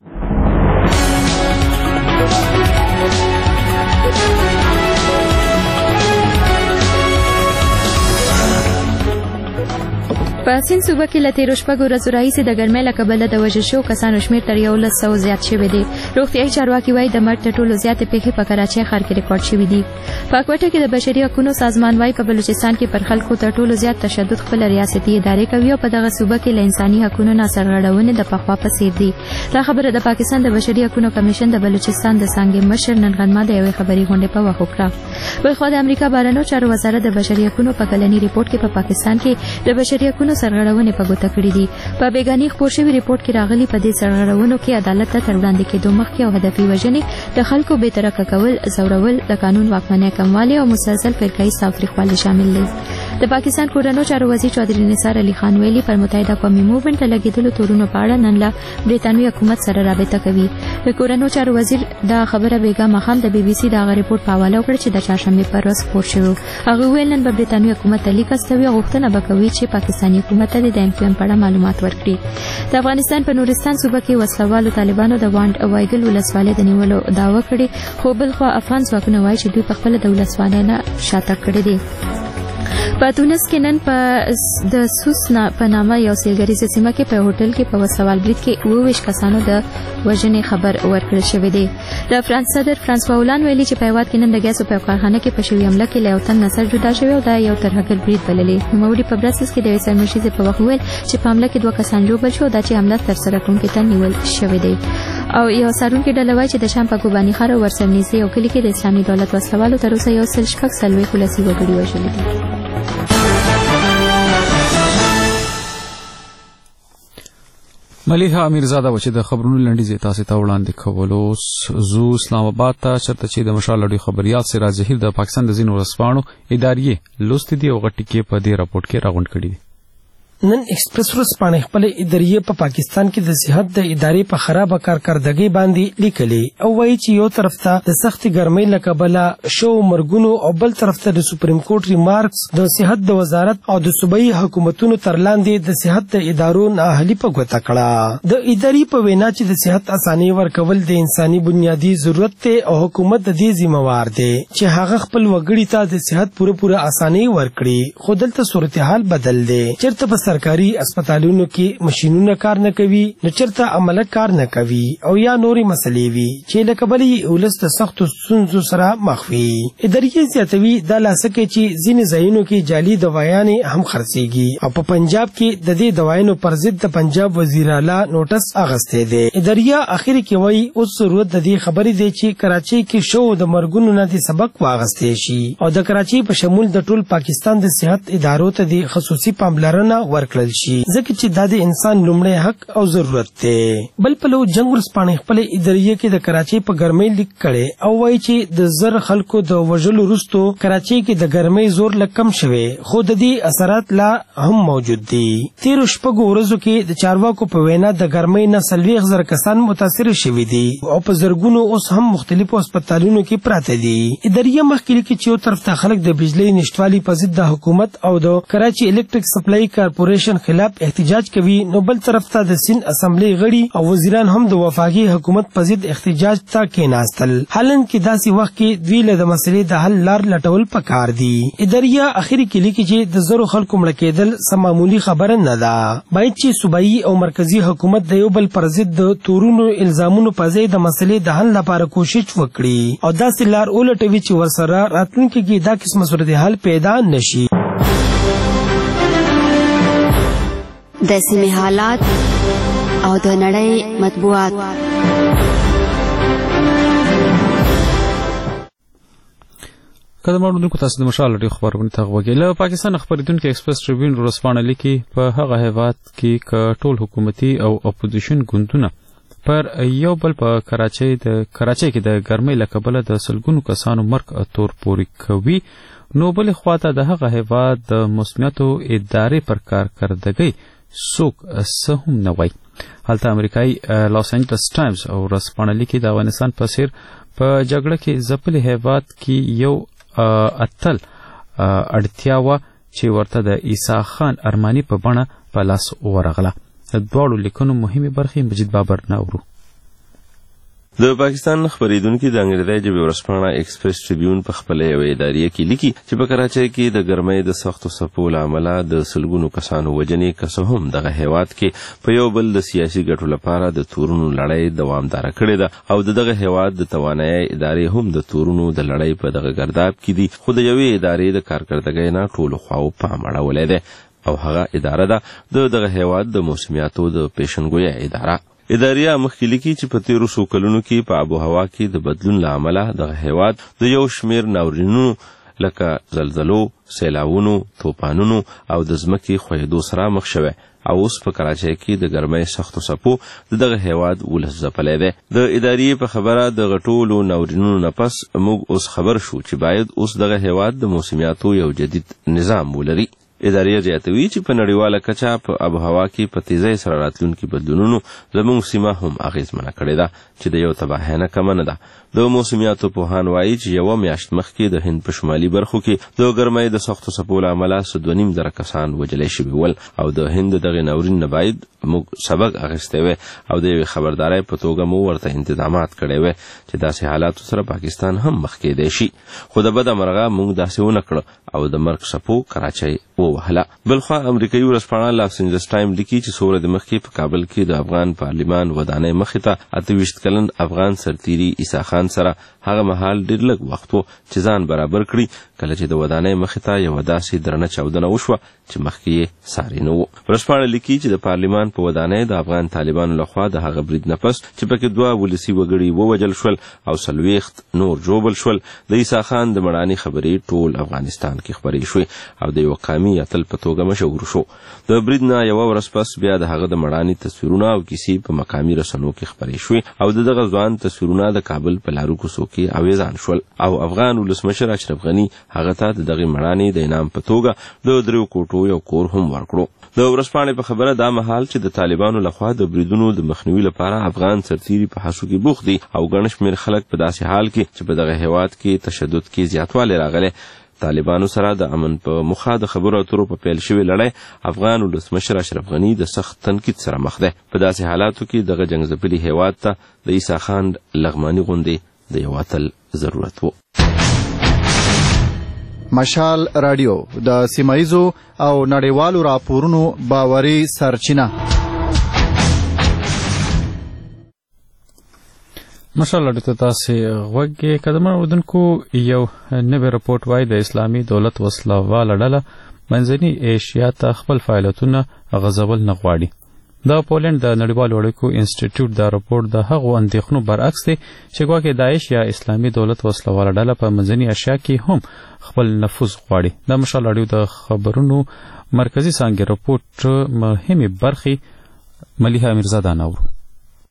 په سین صوبه کې له تېرو شپږو ورځو راهیسې د ګرمۍ له کبله د وژل شوو کسانو شمېر تر یولس سوو زیات شوی دی. روغتیایي چارواکي وایي د مرګ تر ټولو زیاتې پیښې په کراچۍ ښار کې ریکارډ شوي دي. په کوټه کې د بشري حقونو سازمان وایي په بلوچستان کې پر خلکو تر ټولو زیات تشدد خپله ریاستي ادارې کوي او په دغه صوبه کې له انساني حقونو نه سرغړونې د پخوا په څېر دي. دا خبره د پاکستان د بشري حقونو کمیشن د بلوچستان د څانګې مشر نن غرمه د یوې خبري غونډې په وخت وکړه. بلخوا د امریکا بهرنیو چارو وزارت د بشري حقونو په کلني ریپورټ کې په پاکستان کې د بشري حقونو سرغړونې په ګوته کړي دي. په بیګاني خپور شوي ریپورټ کې راغلي په دې سرغړونو کې عدالت ته تر وړاندې کېدو مخکې او هدفي وژنې، د خلکو بېطرفه کول، ځورول، د قانون واکمنۍ کموالی او مسلسل فرقه‌یي تاوتریخوالی شامل دي. د پاکستان کورنیو چارو وزیر چودھری نثار علي خان ویلي پر متحده قومي موومنټ ته لګېدلو تورونو په اړه نن له برېټانوي حکومت سره رابطه کوي. د کورنیو چارو وزیر دا خبره بیګا ماښام د بي بي سي د هغه ریپورټ په حواله وکړه چې د چهارشنبې په ورځ خپور شوی. هغه وویل نن به برېټانوي حکومت ته لیک استوي او غوښتنه به کوي چې پاکستاني حکومت ته د ایم کیو ایم په اړه معلومات ورکړي. د افغانستان په نورستان صوبه کې وسلوالو طالبانو د وانډ وایګل ولسوالۍ د نیولو دعوه کړې، خو بلخوا افغان ځواکونه وایي چې دوی په خپله د ولسوالۍ نه شاته کړی دی. په تونس کې نن په د سوس په نامه یو سیلګریزه سیمه کې په هوټل کې په وسوال برید کې اووه ویشت کسانو د وژنې خبر ورکړل شوی دی. د فرانس صدر فرانسوا هولان ویلي چې په هېواد کې نن د ګیسو په کارخانه کې په شوې حمله کې له یو تن نسل جدا شوی او دا یو ترهګر برید بللی. نوموړي په برسلز کې د یوې سرمشیزې په وخت وویل چې په حمله کې دوه کسان ژوبل شو، دا چې حمله ترسره کوونکي ته نیول شوی دی. او یو څارونکي ډله وایي چې د شام په ګوباني ښار او ورسره نږدې یو کلي کې د اسلامي دولت وسلوالو تر اوسه یو سل شپږ څلوېښت ولسي وګړي وژلي دي. ملیحه امیرزاده و چې د خبرونو لنډیز تاسو ته وړاندې کولو. زو اسلام آباد ته چرته چې د مشال اړیو خبريال سراج ظهیر د پاکستان د ځینو ورځپاڼو ادارې لوستې دي او غټي کې په دې راپورټ کې راغونډ کړي دي. نن ایکسپریس ورځپاڼې خپل ادارې په پاکستان کې د صحت د ادارې په خرابه کارکردګۍ باندې لیکلي او وایي چې یو طرف ته د سختې ګرمۍ له کبله شو مرګونو او بل طرف ته د سپریم کورټ ریمارکس د صحت د وزارت او د صوبایي حکومتونو تر لاندې د صحت د ادارو نااهلي په ګوته کړه. د ادارې په وینا چې د صحت اسانۍ ورکول د انساني بنیادي ضرورت دی او حکومت د دې ذمہوار دی چې هغه خپل وګړي ته د صحت پوره پوره اسانۍ ورکړي، خو دلته صورتحال بدل دی. چېرته په سرکاري اسپیټالونو کې ماشینونه کار نه کوي، نو چېرته عمله کار نه کوي او یا نورې مسلې وي چې له کبله یې ولس د سختو ستونزو سره مخ وي. ادارې زیاتوي دا لاسه کوي چې ځینې ځایونو کې جعلي دوايانې هم خرڅېږي او په پنجاب کې د دې دوايانو پر ضد د پنجاب وزیر اعلی نوټس اخیستی دی. ادارې اخر کې وایي اوس ضرورت د دې خبرې دی چې کراچۍ کې شو د مرګونو نه د سبق واغستی شي او د کراچۍ په شمول د ټول پاکستان د صحت ادارو ته د خصوصي پاملرنه ورکړل شي، ځکه چې دا د انسان لومړی حق او ضرورت دی. بل پلو جنگ ورځپاڼې خپل ادارې کې د کراچۍ په ګرمۍ لیک کړي او وایي چې د زر خلکو د وژلو وروسته کراچۍ کې د ګرمۍ زور لږ کم شوی، خو د دې اثرات لا هم موجود دي. تیرو شپږو ورځو کې د چارواکو په وینا د ګرمۍ نه څلوېښت زره کسان متاثر شوي دي او په زرګونو اوس هم مختلفو هسپتالونو کې پراته دي. ادارې مخکې لیکي چې یو طرف ته خلک د بجلۍ نشتوالي په ضد د حکومت او د کراچۍ الکتریک سپلای کارپوریشن کارپوریشن خلاف احتجاج کوي، نو بل طرف ته د سند اسمبلی غړي او وزیران هم د وفاقي حکومت په ضد احتجاج ته کېناستل. حالن کې داسې وخت کې دوی له د مسلې د حل لار لټول پکار دي. اداریه اخري کې لیکي چې د زرو خلکو مړه کېدل سم معمولی خبره نه ده. باید چې صوبایي او مرکزی حکومت د یو بل پر ضد د تورونو الزامونو په ځای د مسلې د حل لپاره کوشش وکړي او داسې لار ولټوي چې ورسره راتلونکي کې دا قسمه صورتحال پیدا نشي. د سیمې حالات او د نړۍ مطبوعات. قدم اورونکو تاسو د مشال لري خبرونه ته وګورئ. له پاکستان خبرېدونکو ایکسپریس ټریبیون ورسپانه لیکي په هغه هیواد کې ک ټول حکومتي او اپوزیشن ګوندونه پر یو بل په کراچۍ د کراچۍ کې د ګرمۍ له کبله د سلګونو کسانو مرګ تور پوري کوي، نو بل خواته د هغه هیواد د مسنیاتو ادارې پر کارکردګۍ څوک څه هم نه وایي. هلته امریکایي لاس انجلس ټایمز او ورسپانه لیکي د افغانستان په څیر په جګړه کې ځپلي هیواد کې یو اتل اړتیا وه چې ورته د عیسی خان ارماني په بڼه په لاس ورغله. د دواړو لیکنو مهمې برخې مجید بابر نه اورو. د پاکستان خبرېدونکي د انګریزي ژبې ورځپاڼه ایکسپریس ټریبیون په خپله یوې اداریه کې لیکي چې په کراچۍ کې د ګرمۍ د سختو څپو له امله د سلګونو کسانو وژنې که څه هم دغه هیواد کې په یو بل د سیاسي ګټو لپاره د تورونو لړۍ دوامداره کړې ده او د دغه هیواد د توانایي ادارې هم د تورونو د لړۍ په دغه ګرداب کې دي، خو د یوې ادارې د کارکردګۍ نه ټولو خواو پام اړولی دی او هغه اداره ده د دغه هیواد د موسمیاتو د پیشنګویۍ اداره. اداریه مخکې لیکي چې په تیرو څو کلونو کې په آب و هوا کې د بدلون له امله دغه هیواد د یو شمېر ناورینونو لکه زلزلو، سیلاوونو، توپانونو او د ځمکې ښویېدو سره مخ شوی او اوس په کراچۍ کې د ګرمۍ سختو څپو د دغه هیواد ولس ځپلی دی. د ادارې په خبره دغه ټولو ناورینونو نه پس موږ اوس خبر شو چې باید اوس دغه هیواد د موسمیاتو یو جدید نظام ولري. ادارې زیاتوي چې په نړیواله کچه په آب و هوا کې په تیزۍ سره راتلونکي بدلونونو زموږ سیمه هم اغېزمنه کړې ده چې د یو تباهۍ نه کمه نه ده. د موسمیاتو پوهان وایي چې یوه میاشت مخکې د هند په شمالي برخو کې د ګرمۍ د سختو څپو له امله څه دوه نیم زره کسان وژلی شوي ول او د هند دغې ناورین نه باید موږ سبق اخیستی وی او د یوې خبردارۍ په توګه مو ورته انتظامات کړی وی چې داسې حالاتو سره پاکستان هم مخ کېدی شي، خو د بده مرغه موږ داسې ونه کړه او د مرګ څپو کراچۍ ووهله. بلخوا امریکایي ورځپاڼه لاس انجلس ټایم لیکي چې څو ورځې مخکې په کابل کې د افغان پارلیمان ودانۍ مخې ته اته ویشت کلن افغان سرتیري عیسی خان سره هغه مهال ډېر لږ وخت و چې ځان برابر کړي کله چې د ودانۍ مخې ته یوه داسې درنه چاودنه وشوه چې مخکې یې ساری نه و. ورځپاڼه لیکي چې د پارلیمان په ودانۍ د افغان طالبانو لخوا د هغه برید نه پس چې پکې دوه ولسي وګړي ووژل شول او څلوېښت نور ژوبل شول، د عیسی خان د مړانې خبرې ټول افغانستان کې خپرې شوې او د یوه قامي اتل په توګه مشهور شو. د برید نه یوه ورځ پس بیا د هغه د مړانې تصویرونه او کیسې په مقامي رسنو کې خپرې شوې او د دغه ځوان تصویرونه د کابل په لارو کوڅو کې اویزان شول او افغان ولسمشر اشرف غني هغه ته د دغې مړانې د انعام په توګه د دریو کوټو یو کور هم ورکړو. د ورځپاڼې په خبره دا مهال چې د طالبانو لخوا د بریدونو د مخنیوي لپاره افغان سرتیري په هڅو کې بوخت دي او ګڼ شمېر خلک په داسې حال کې چې په دغه هیواد کې تشدد کې زیاتوالی راغلی. طالبانو سره د امن په موخه د خبرو اترو په پیل شوې لړۍ افغان ولسمشر اشرف غني د سخت تنقید سره مخ دی. په داسې حالاتو کې دغه جنګ ځپلي هیواد ته د عیسی خان لغماني غوندې د یو اتل ضرورت و. مشال رادیو د سیمایزو او نړیوالو راپورونو باوري سرچینه. مشال رادیو ته تاسې غوږ قدمه اردونکو. یو نوی رپورټ وایي د اسلامي دولت وسله ډله منځنۍ ایشیا ته خپل فعالیتونه غځول نه غواړي. د پولینډ د نړیوالو اړیکو انسټیټیوټ دا رپورټ د هغو اندېښنو برعکس دی چې ګواکې داعش یا اسلامي دولت وسله واله ډله په منځنۍ ایشیا کې هم خپل نفوذ غواړي. د مشال رادیو د خبرونو مرکزي څانګې رپورټ مهمې برخې ملیحه امیرزاده ناورو.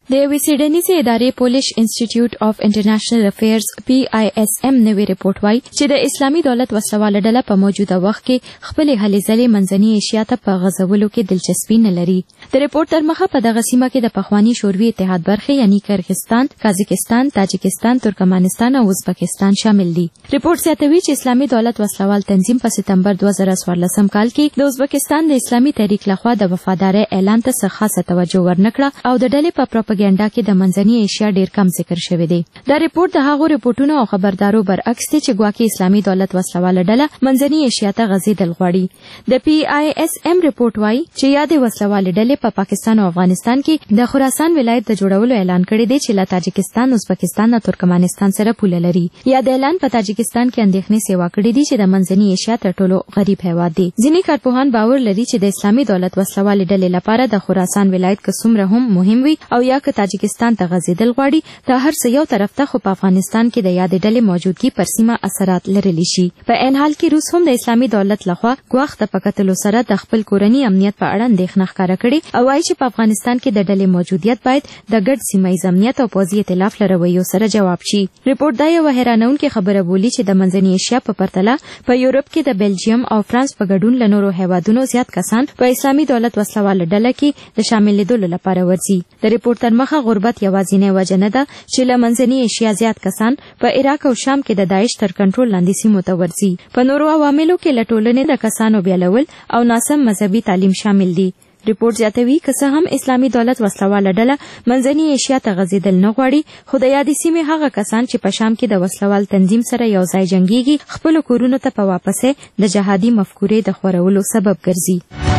د یوې څېړنیزې ادارې پولیش انسټیټیوټ اف انټرنیشنل افیرز پی آی ایس ایم نوې رپورټ وایي چې د اسلامي دولت وسلواله ډله په موجوده وخت کې خپلې هلې ځلې منځنۍ ایشیا ته په غځولو کې دلچسپي نه لري. د رپورټ تر مخه په دغه سیمه کې د پخواني شوروي اتحاد برخې یعنی کرغستان، تاجکستان، تاجکستان، ترکمنستان او ازبکستان شامل دي. رپورټ زیاتوي چې اسلامي دولت وسلوال تنظیم په سپتمبر دوه زره څوارلسم کال کې د ازبکستان د اسلامي تحریک لخوا د وفادارۍ اعلان ته څه خاصه توجه ورنکړه او د ډلې په پروپاګاندا کې د منځنۍ ایشیا ډیر کم ذکر شوی دی. دا رپورټ د هغو رپورټونو او خبردارو برعکس دی چې ګواکې اسلامي دولت وسلواله ډله منځنۍ ایشیا ته غځېدل غواړي. د پی آی ایس ایم رپورټ وایي چې یادې وسلوالې ډلې په پاکستان او افغانستان کې د خراسان ولایت د جوړولو اعلان کړی دی چې له تاجکستان، ازبکستان او ترکمنستان سره پوله لري. یا د اعلان په تاجکستان کې اندېښنې سیوا کړې دي چې د منځنۍ ایشیا تر ټولو غریب هیواد دی. ځینې کارپوهان باور لري چې د اسلامي دولت وسلوالې ډلې لپاره د خراسان ولایت که څومره هم مهم وي او یا که تاجکستان ته غځېدل غواړي دا هر څه یو طرف ته، خو په افغانستان کې د یادې ډلې موجودګي پر سیمه اثرات لرلی شي. په عین حال کې روس هم د اسلامي دولت لخوا ګواښ ته په کتلو سره د خپل کورني امنیت په اړه اندېښنه ښکاره کړې او وایي چې په افغانستان کې د ډلې موجودیت باید د ګډ سیمه ییز امنیت او پوځي ائتلاف له رویو سره جواب شي. رپورټ دا یوه حیرانونکې خبره بولي چې د منځنۍ ایشیا په پرتله په یورپ کې د بلجیم او فرانس په ګډون له نورو هیوادونو زیات کسان په اسلامي دولت وسلواله ډله کې د شاملېدلو لپاره ورځي. د رپورټ تر مخه غربت یوازینۍ وجه نه ده چې له منځنۍ ایشیا زیات کسان په عراق او شام کې د داعش تر کنټرول لاندې سیمو ته ورځي. په نورو عواملو کې له ټولنې د کسانو بیلول او ناسم مذهبي تعلیم شامل دي. رپورټ زیاتوي که څه هم اسلامي دولت وسلواله ډله منځنۍ ایشیا ته غځېدل نه غواړي، خو د یادې سیمې هغه کسان چې په شام کې د وسلوال تنظیم سره یو ځای جنګیږي خپلو کورونو ته په واپسې د جهادي مفکورې د خورولو سبب ګرځي.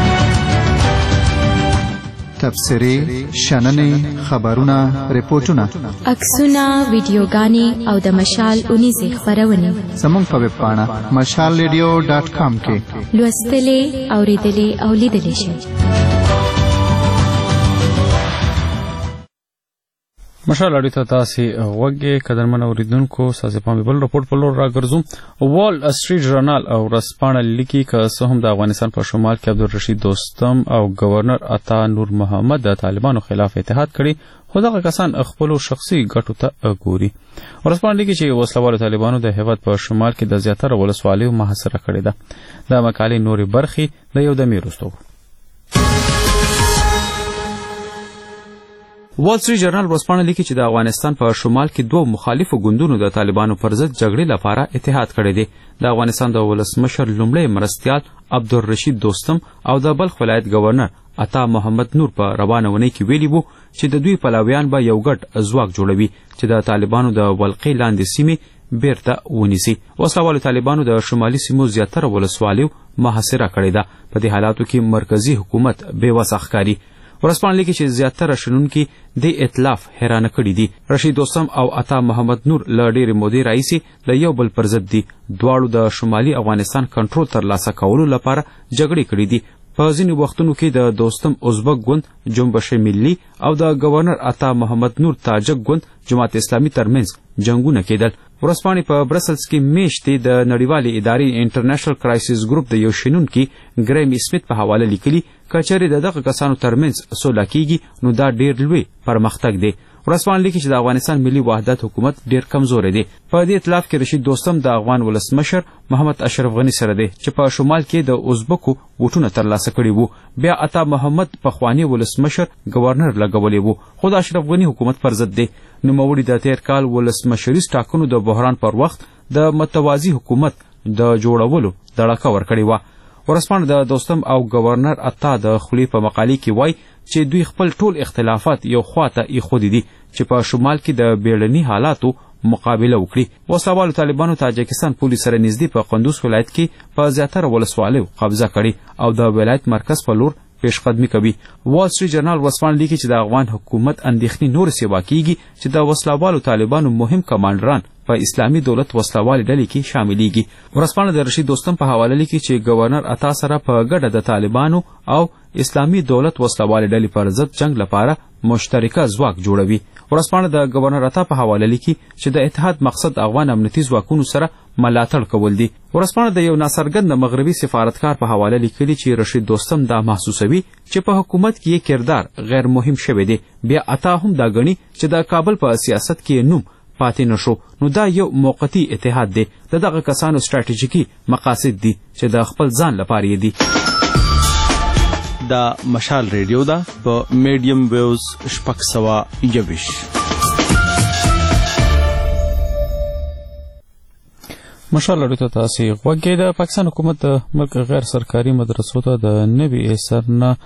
تبصرې، شننې، خبرونه، رپورټونه، عکسونه، ویډیوګانې او د مشال اونیزې خپرونې زموږ په ویب پاڼه مشال ریډیو ډاټ کام کې لوستلې، اورېدلې او لیدلې شئ. مشال اړې ته تاسې غوږې قدرمن اوریدونکو ساسې پامې بل رپورټ په لور راګرځو. وال سټریټ ژورنال او ورځپاڼه لیکي که څه هم د افغانستان په شمال کې عبدالرشید دوستم او گورنر عطا نور محمد د طالبانو خلاف اتحاد کړي، خو دغه کسان خپلو شخصي ګټو ته ګوري. ورځپاڼه لیکي چې وسلوالو طالبانو د هیواد په شمال کې د زیاتره ولسوالیو محاصره کړې ده. د مقالې نورې برخې د یو دمې وروسته. وال سټریټ جرنال ورځپاڼه لیکي چې د افغانستان په شمال کې دوه مخالفو ګوندونو د طالبانو پر ضد جګړې لپاره اتحاد کړی دی. د افغانستان د ولسمشر لومړی مرستیال عبدالرشید دوستم او د بلخ ولایت گورنر عطا محمد نور په روانه اونۍ کې ویلي وو چې د دوی پلاویان به یو ګډ ځواک جوړوي چې د طالبانو د ولقې لاندې سیمې بیرته ونیسي. وسلوالو طالبانو د شمالي سیمو زیاتره ولسوالیو محاصره کړې ده. په دې حالاتو کې مرکزي حکومت بېوسه ښکاري. ورځپاڼه لیکي چې زیاتره شنونکي د ائتلاف حیرانه کړي دي. رشید دوستم او عطا محمد نور له ډېرې مودې راهیسې د یو بل پر ضد دي. دواړو د شمالي افغانستان کنټرول ترلاسه کولو لپاره جګړې کړي دي. په ځینې وختونو کې د دوستم ازبک ګوند جنبش ملي او د گورنر عطا محمد نور تاجک ګوند جماعت اسلامي ترمنځ جنګونه کېدل. ورځپاڼې په برسلز کې میاشتې د نړیوالې ادارې انټرنیشنل کرایسس ګروپ د یو شنونکي ګریم اسمیت په حواله لیکلي که چېرې د دغه کسانو ترمنځ سوله کېږي نو دا ډېر لوی پرمختګ دی. ورځپاڼه لیکي چې د افغانستان ملي وحدت حکومت ډېر کمزوری دی. په دې اطلاف کې رشید دوستم د افغان ولسمشر محمد اشرف غني سره دی چې په شمال کې د ازبکو ووټونه ترلاسه کړي وو. بیا عطا محمد پخوانی ولسمشر گورنر لګولی وو، خو د اشرف غني حکومت پر ضد دی. نوموړي د تیر کال ولسمشریز ټاکنو د بحران پر وخت د متوازي حکومت د جوړولو دړکه ورکړې وه. ورځپاڼه د دوستم او گورنر عطا د خولې په مقالې کې وایي چې دوی خپل ټول اختلافات یو خواته ایښودي دي چې په شمال کې د بیړني حالاتو مقابله وکړي. وسلوالو طالبانو تاجکستان پولې سره نږدې په قندوز ولایت کې په زیاتره ولسوالیو قبضه کړي او د ولایت مرکز په لور پیشقدمي کوي. وال سټریټ جرنال ورځپاڼه لیکي چې د افغان حکومت اندېښنې نور سیوا کیږي چې د وسلوالو طالبانو مهم کمانډران په اسلامي دولت وسلوالې ډلې کې شاملېږي. ورځپاڼه د رشید دوستم په حواله لیکي چې گورنر عطا سره په ګډه د طالبانو او اسلامي دولت وسلوالې ډلې پر ضد جنگ لپاره مشترکه ځواک جوړوي. ورځپاڼه د گورنر عطا په حواله لیکي چې د اتحاد مقصد افغان امنیتي ځواکونو سره ملاتړ کول دي. ورځپاڼه د یو ناڅرګند مغربي سفارتکار په حواله لیکلي چې رشید دوستم دا محسوسوي چې په حکومت کې کردار غیر مهم شوی دی. بیا عطا هم دا غني چې د کابل په سیاست کې نوم پاتې نشو، نو دا یو موقتی اتحاد دی. د دغه کسانو ستراتیژیکي مقاصد دي چې د خپل ځان لپاره یې دي. دا مشال ریډیو ده په میډیم ویوز شپږ سوه یویش. مشال ریډیو ته تاسې غوږ. د پاکستان حکومت د ملک غیر سرکاري مدرسو ته د نوي اثر نه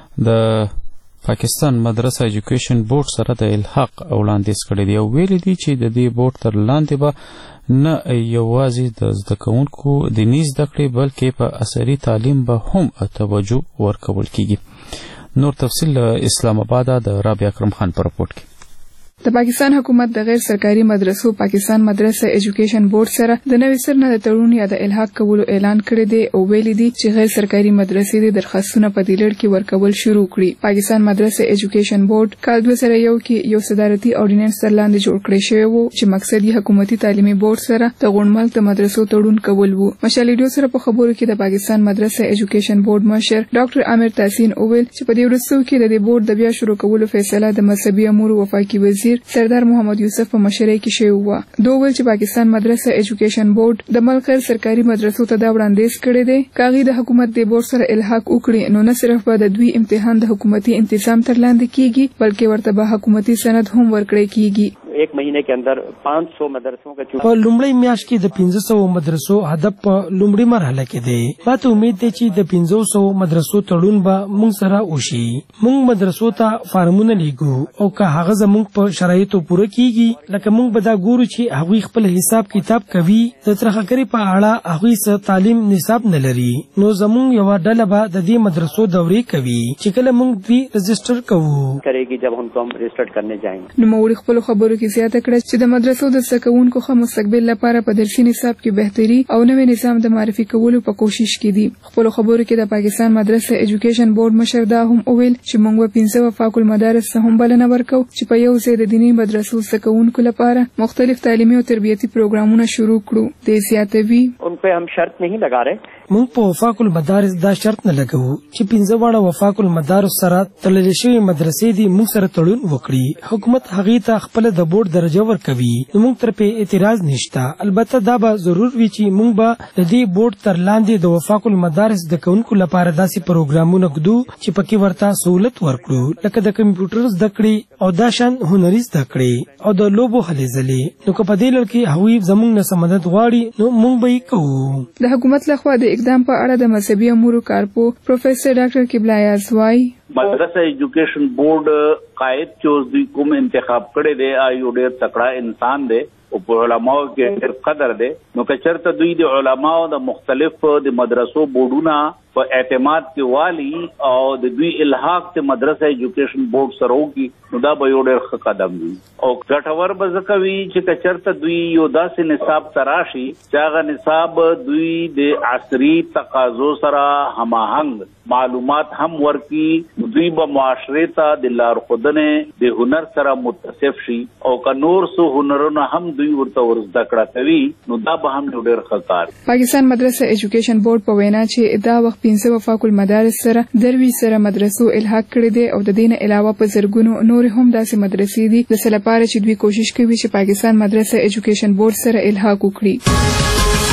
د پاکستان مدرسه ایجوکیشن بورډ سره د الحاق وړاندیز کړی دی او ویلي دي چې د دې بورډ تر لاندې به نه یوازې د زده کوونکو دیني زده کړې بلکې په عصري تعلیم به هم توجه ورکول کیږي. نور تفصیل اسلام آباد د رابعه اکرم خان په رپورټ کې. د پاکستان حکومت د غیر سرکاري مدرسو پاکستان مدرسه ایجوکیشن بورډ سره د نوي سر نه د تړون یا د الحاق کولو اعلان کړی دی او ویلي دي چې غیر سرکاري مدرسې د درخواستونه په دې لړ کې ورکول شروع کړي. پاکستان مدرسه ایجوکیشن بورډ کال دوه زره یو کې یو صدارتي اورډیننس تر لاندې جوړ کړی شوی وو چې مقصد یې حکومتي تعلیمي بورډ سره د غونډمل د مدرسو تړون کول وو. مشال ریډیو سره په خبرو کې د پاکستان مدرسه ایجوکیشن بورډ مشر ډاکټر عامر تحسین اویل چې په دې ورځو کې د دې بورډ د بیا شروع کولو فیصله د مذهبي امور وفاقي وزیر سردار محمد یوسف په مشرۍ کې شوی و. دوی ویل چې پاکستان مدرسه ایجوکیشن بورډ د ملک غیر سرکاري مدرسو ته دا وړاندیز کړی دی کاغي د حکومت د بورډ سره الحاق وکړي نو نه صرف به د دوی امتحان د حکومتي انتظام تر لاندې کیږي بلکې ورته به حکومتي سند هم ورکړی کیږي. एक महीने के अंदर पाँच सौ मदरसों का په لومړی میاشت کې د پنځه سوه مدرسو هدف په لومړی مرحله کې دی. ما ته امید دی چې د پنځه سوه مدرسو تړون به موږ سره وشي. موږ مدرسو ته فارمونه لیږو او که هغه زموږ په شرایطو پوره کیږي لکه موږ به دا ګورو چې هغوی خپل حساب کتاب کوي. د ترخکري په اړه هغوی څه تعلیم نصاب نه لري نو زموږ یوه ډله به د دې مدرسو دورې کوي چې کله موږ دوی رجسټر کوو کریږي جب هم کوم رجسټر کرنے جائیں. نو موږ خپل خبرو کې زیاته کړه چې د مدرسو د زده کوونکو ښه مستقبل لپاره په درسي نصاب کې بهتري او نوې نظام د معرفي کولو په کوشش کې دي. خپل خبرو کې د پاکستان مدرسه ایجوکیشن بورډ مشر دا هم وویل چې موږ به پنځه وفاق المدارس ته هم بلنه ورکو چې په یو ځای د دیني مدرسو زده کوونکو لپاره مختلف تعلیمي او تربیتي پروګرامونه شروع کړو. د زیاتوي ان په هم شرط نه لگا رہے موږ په وفاق المدارس دا شرط نه لګو چې پنځه واړه وفاق المدارس سره تړلې شوی مدرسې دي موږ سره تړون وکړي. حکومت هغه ته خپل د بورډ درجه ورکوي نو موږ تر په اعتراض نشته. البته دا به ضرور وي چې موږ به د دې بورډ تر لاندې د وفاق المدارس د کوونکو لپاره داسې پروګرامونه ګدو چې پکې ورته سہولت ورکړو لکه د کمپیوټر زده کړې او دا شان هنري زده کړې او د لوبو هلې ځلې. نو که په دې لړ کې هغوی زموږ نه مدد غواړي نو موږ به یې کوو. د حکومت لخوا د اقدام په اړه د مذهبي امورو کارپو پروفیسر ډاکټر قبله یاز وايي مدرسه ایجوکیشن بورډ قائد چې اوس دوی کوم انتخاب کړی دی ایو ډېر تکړه انسان دی او په علماو کې ډېر قدر دی. نو که چېرته دوی د علماو د مختلف د مدرسو بورډونه په اعتماد کې والی او د دوی الحاق د مدرسه ایجوکیشن بورډ سره وکړي نو دا به یو ډېر ښه قدم وي او ګټور به ځکه وي چې که چېرته دوی یو داسې نصاب ته راشي چې هغه نصاب دوی د عصري تقاضو سره هماهنګ معلومات هم ورکړي دوی به معاشرې ته د لارښودنې د هنر سره متصف شي او که نور څه هنرونه هم دوی ورته ور زده کړه کوي نو دا به هم یو ډېر ښه کار. پاکستان مدرسه ایجوکیشن بورډ په وینا چې دا وخت پنځه وفاق المدارس سره دروي سره مدرسو الحاق کړی دی او د دې نه علاوه په زرګونو نور هم داسې مدرسې دي د څه لپاره چې دوی کوشش کوي چې پاکستان مدرسه ایجوکیشن بورډ سره الحاق وکړي.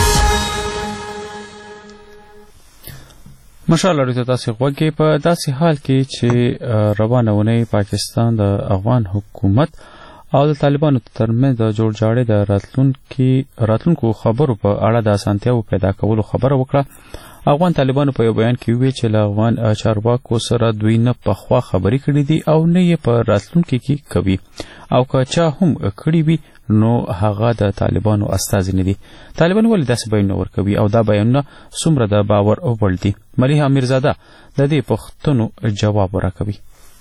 مشال اړیته تاسو غوږی په داسې حال کې چې روانه ونی پاکستان د افغان حکومت او د طالبانو ترمنځ د جوړجاړي د راتلونکو راتلونکو خبرو په اړه د اسانتیاو پیدا کولو خبره وکړه. افغان طالبانو په یو بیان کې ویل چې له افغان چارواکو سره دوی نه پخوا خبرې کړې دي او نه یې په راتلونکي کې کوي او که چا هم کړي وي نو هغه د طالبانو استازي نه دي. طالبان ولې داسې بیانونه ورکوي او دا بیانونه څومره د باور وړ دي؟ ملیحه امیرزاده د دې پوښتنو جواب ورکوي.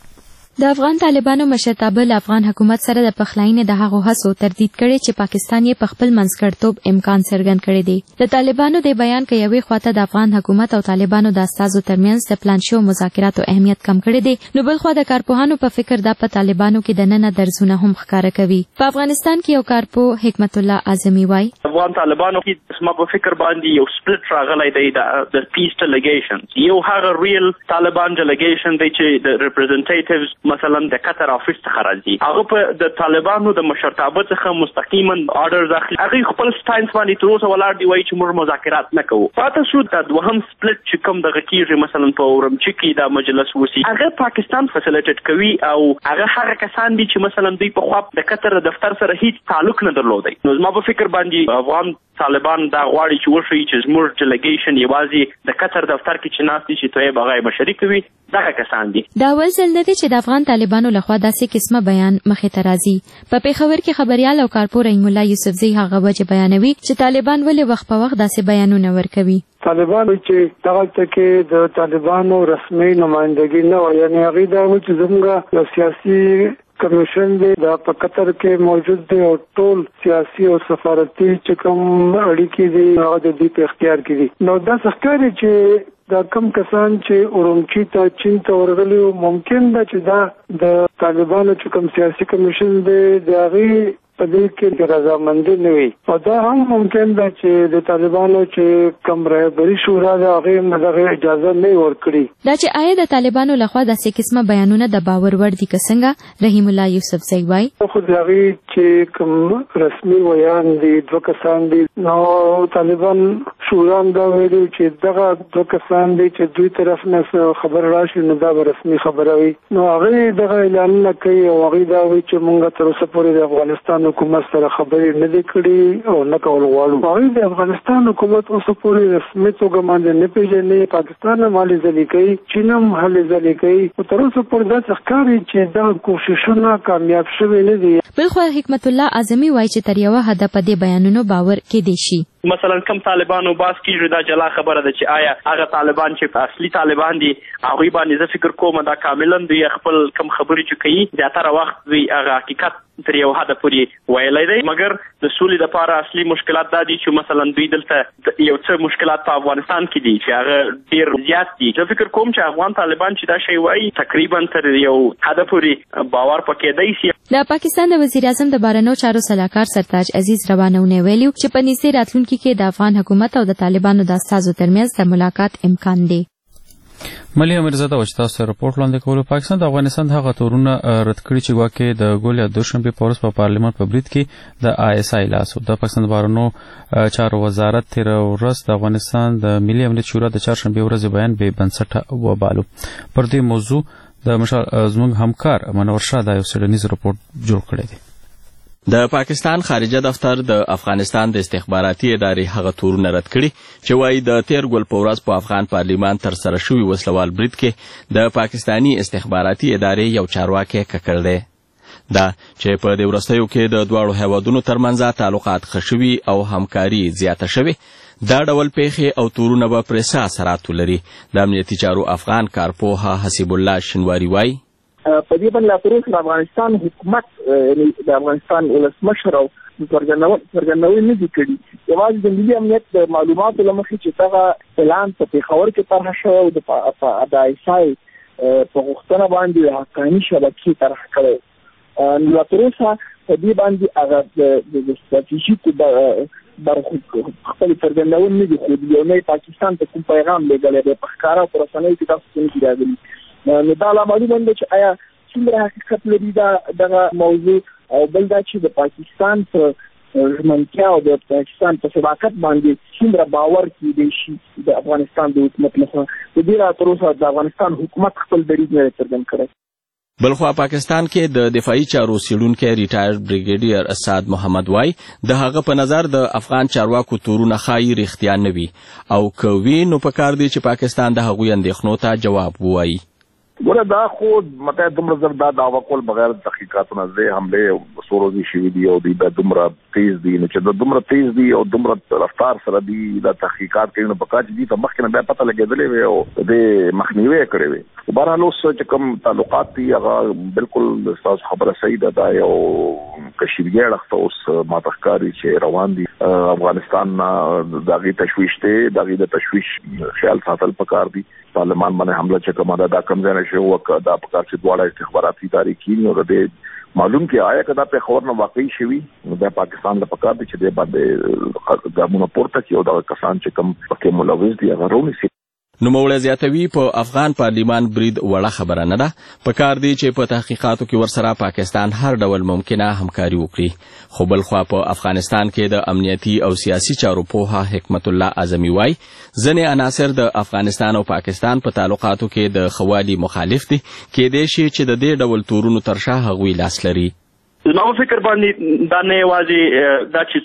د افغان طالبانو مشرتابه له افغان حکومت سره د پخلاینې د هغو هڅو تردید کړي چې پاکستان یې په خپل منځګړیتوب امکان څرګند کړی دی. د طالبانو د بیان کې یوې خواته د افغان حکومت او طالبانو د استازو ترمنځ د پلان شوو مذاکراتو اهمیت کم کړی دی، نو بل خوا د کارپوهانو په فکر دا په طالبانو کې د ننه درزونه هم ښکاره کوي. په افغانستان کې یو کارپوه حکمت الله اعظمي وایي افغان طالبانو کې زما په فکر باندې یو سپلټ راغلی دی د پیس ډیلیګیشن. یو هغه ریل طالبان ډیلیګیشن دی چې د ریپرزنټیټیوز مثلا د قطر افیس څخه راځي، هغه په د طالبانو د مشرتابه څخه مستقیما آرډرز اخلي. هغه خپل سټاینس باندې تر اوسه ولاړ دی وایي چې موږ مذاکرات نه کوو. پاتې شو د دوهم سپلټ چې کوم دغه کېږي مثلا په اورمچي کې د مجلس وسی، هغه پاکستان فسیلیټیټ کوي او هغه هغه کسان دي چې مثلا دوی په خوا د قطر دفتر سره هیڅ تعلق نه درلودي. نو زما په فکر باندې افغان طالبان دا غواړي چې وشي چې زموږ ډیلیګیشن یوازې د قطر دفتر کې چې ناست دي چې توی بغای مشري کوي دغه کسان دي. دا اول ځل نه دی چې د افغان طالبانو لخوا داسې قسمه بیان مخې ته راځي. په پېښور کې خبريال او کارپور رحیم الله یوسفزئی هغه وجه بیانوي چې طالبان ولې وخت په وخت داسې بیانونه ورکوي. طالبان چې دغه کې د طالبانو رسمي نمائندګي نه وایي، یعنی هغه دا و چې زموږ یو سیاسي کمیشن دی دا په قطر کې موجود دی او ټول سیاسي او سفارتي چې کوم اړیکې دي هغه د دې په اختیار کې دي. نو دا څرګندوي چې دا کم کسان چې اورمچي ته چین ته ورغلي ممکن ده چې دا د طالبانو چې کوم سیاسي کمیشن دی د هغې په دې کې رضامندي نه وي، او دا هم ممکن ده چې د طالبانو چې کوم رهبري شورا ده هغې هم دغه اجازه نه ورکړي. دا چې آیا د طالبانو لخوا داسې قسمه بیانونه د باور وړ دي که څنګه؟ رحیم الله یوسفزئی وایي خو د هغې چې کوم رسمي ویان دي دوه کسان دي، نو طالبان شورا هم دا ویلي چې دغه دوه کسان دي چې دوی طرف نه خبر راشي نو دا به رسمي خبره وي. نو هغې دغه اعلانونه کوي او هغې دا وایي چې موږ تر اوسه پورې د افغانستان حکومت سره خبرې نه دي کړي او نه کول غواړو. هغوی د افغانستان حکومت اوسه پورې رسمي توګه باندې نه پېژني، پاکستان هم هلې ځلې کوي، چین هم هلې ځلې کوي، خو تر اوسه پورې داسې ښکاري چې دغه کوښښونه کامیاب شوي نه دي. بلخوا حکمت الله اعظمي وایي چې تر یوه حده په دې بیانونو باور کېدی شي. مثلا کم طالبانو باس کیږي دا جلا خبره ده چې آیا هغه طالبان چې اصلي طالبان دي هغوی باندې زه فکر کوم دا کاملا دوی خپل کم خبرې چې کوي زیاتره وخت دوی هغه حقیقت تر یو حده پورې ویلی دی، مګر د سولې دپاره اصلي مشکلات دا دي چې مثلا دوی دلته یو څه مشکلات په افغانستان کې دي چې هغه ډېر زیات دي. زه فکر کوم چې افغان طالبان چې دا شی وایي تقریبا تر یو حده پورې باور پکې دی سي. د پاکستان د وزیر اعظم د بهرنیو چارو سلاکار سرتاج عزیز روانونه ویلي چې په نږدې راتلونکي کې د افغان حکومت او د طالبانو د استازو ترمنځ د ملاقات امکان دی. ملي امیرزاده و چې تاسو ته رپورټ وړاندې کولو. پاکستان د افغانستان هغه تورونه رد کړي چې ګواکې د ګول یا دوشنبې په ورځ په پارلیمان په برید کې د آی اس آی لاس د پاکستان د بهرنیو چارو وزارت تېره ورځ د افغانستان د ملي امنیت شورا د چهارشنبې ورځې بیان بې بنسټه وبالو. پر دې موضوع د زموږ همکار منور شاه دا یو څېړنیز رپورټ جوړ کړی دی. د پاکستان خارجه دفتر د افغانستان د استخباراتي ادارې هغه تورونه رد کړي چې وایي د تیر ګل په ورځ په افغان پارلیمان تر سره شوي وسلوال برید کې د پاکستاني استخباراتي ادارې یو چارواکی ککړ دی. دا چې په دې وروستیو کې د دواړو هیوادونو ترمنځ تعلقات ښه شوي او همکاري زیاته شوې، دا ډول پیښې او تورونه به پرې څه اثرات ولري؟ د امنیتي چارو افغان کارپوه حسیب الله شنواري وایي په دې باندې لاپروس د افغانستان حکومت یعنی د افغانستان ولسمشر او څرګندونې نه دي کړي، یوازې د ملي امنیت د معلوماتو له مخې چې دغه اعلان په پېښور کې طرح شوی او د آی اس آی په غوښتنه باندې حقاني شبکې طرح کړی. لاپروسه په دې باندې هغه د ستراتیژیکو برخو خپل څرګندونې نه دي، خو د یونۍ پاکستان ته کوم پیغام لېږلی دی په ښکاره په رسنیو کې تاسو ته نه دي راغلي. نو دا لا معلومه ده چې آیا څومره حقیقت لري دا دغه موضوع، او بل دا چې د پاکستان په ژمنتیا او د پاکستان په صداقت باندې څومره باور کېدی شي د افغانستان د حکومت لخوا. د دې را تر اوسه د افغانستان حکومت خپل دریځ نه دی څرګند کړی. بلخوا پاکستان کې د دفاعي چارو څېړونکی ریټایر بریګیډیر اسعد محمد وای د هغه په نظر د افغان چارواکو تورونه ښایي رښتیا نه وي، او که وي نو پکار دی چې پاکستان د هغوی اندېښنو ته جواب ووایي. ګوره دا خو مته دومره زر دا دعوا کول بغیر تحقیقاتو نه دی حمله سوروزي شوي دي او دوی د دومره تیز دي نو چې د دومره تیز دي او دومره رفتار سره دي د تحقیقات کوي نو په کاج دي ته مخکې نه بیا پته لګېدلې وي او د مخنیوي کړې وي بهرحال اوس چې کوم تعلقات دي هغه بالکل تاسو خبره صحیح ده دا یو کشیرګي اړخ اوس ماته ښکاري چې روان دي افغانستان دغه تشویش ته دغه د تشویش خیال ساتل پکار دي پارلمان باندې حمله چې کومه ده دا کم ځای نشي وک دا پکار چې دواړه استخباراتي ادارې کینی او د معلوم کې آیا کدا په خبر نه واقعي شوی د پاکستان د پکار دي چې د باندې ګامونه پورته کیو دا کسان چې کم پکې ملوث دي هغه رونی نوموړی زیاتوي په افغان پارلیمان برید وړه خبره نه ده پکار دی چې په تحقیقاتو کې ورسره پاکستان هر ډول ممکنه همکاري وکړي خو بل خوا په افغانستان کې د امنیتي او سیاسي چارو پوها حکمت الله اعظمي وای ځنې عناصر د افغانستان او پاکستان په تعلقاتو کې د خوالي مخالف دي کېدای شي چې د دې ډول تورونو تر شا هغوی لاس لري زما په فکر باندې دا نه یوازې دا چې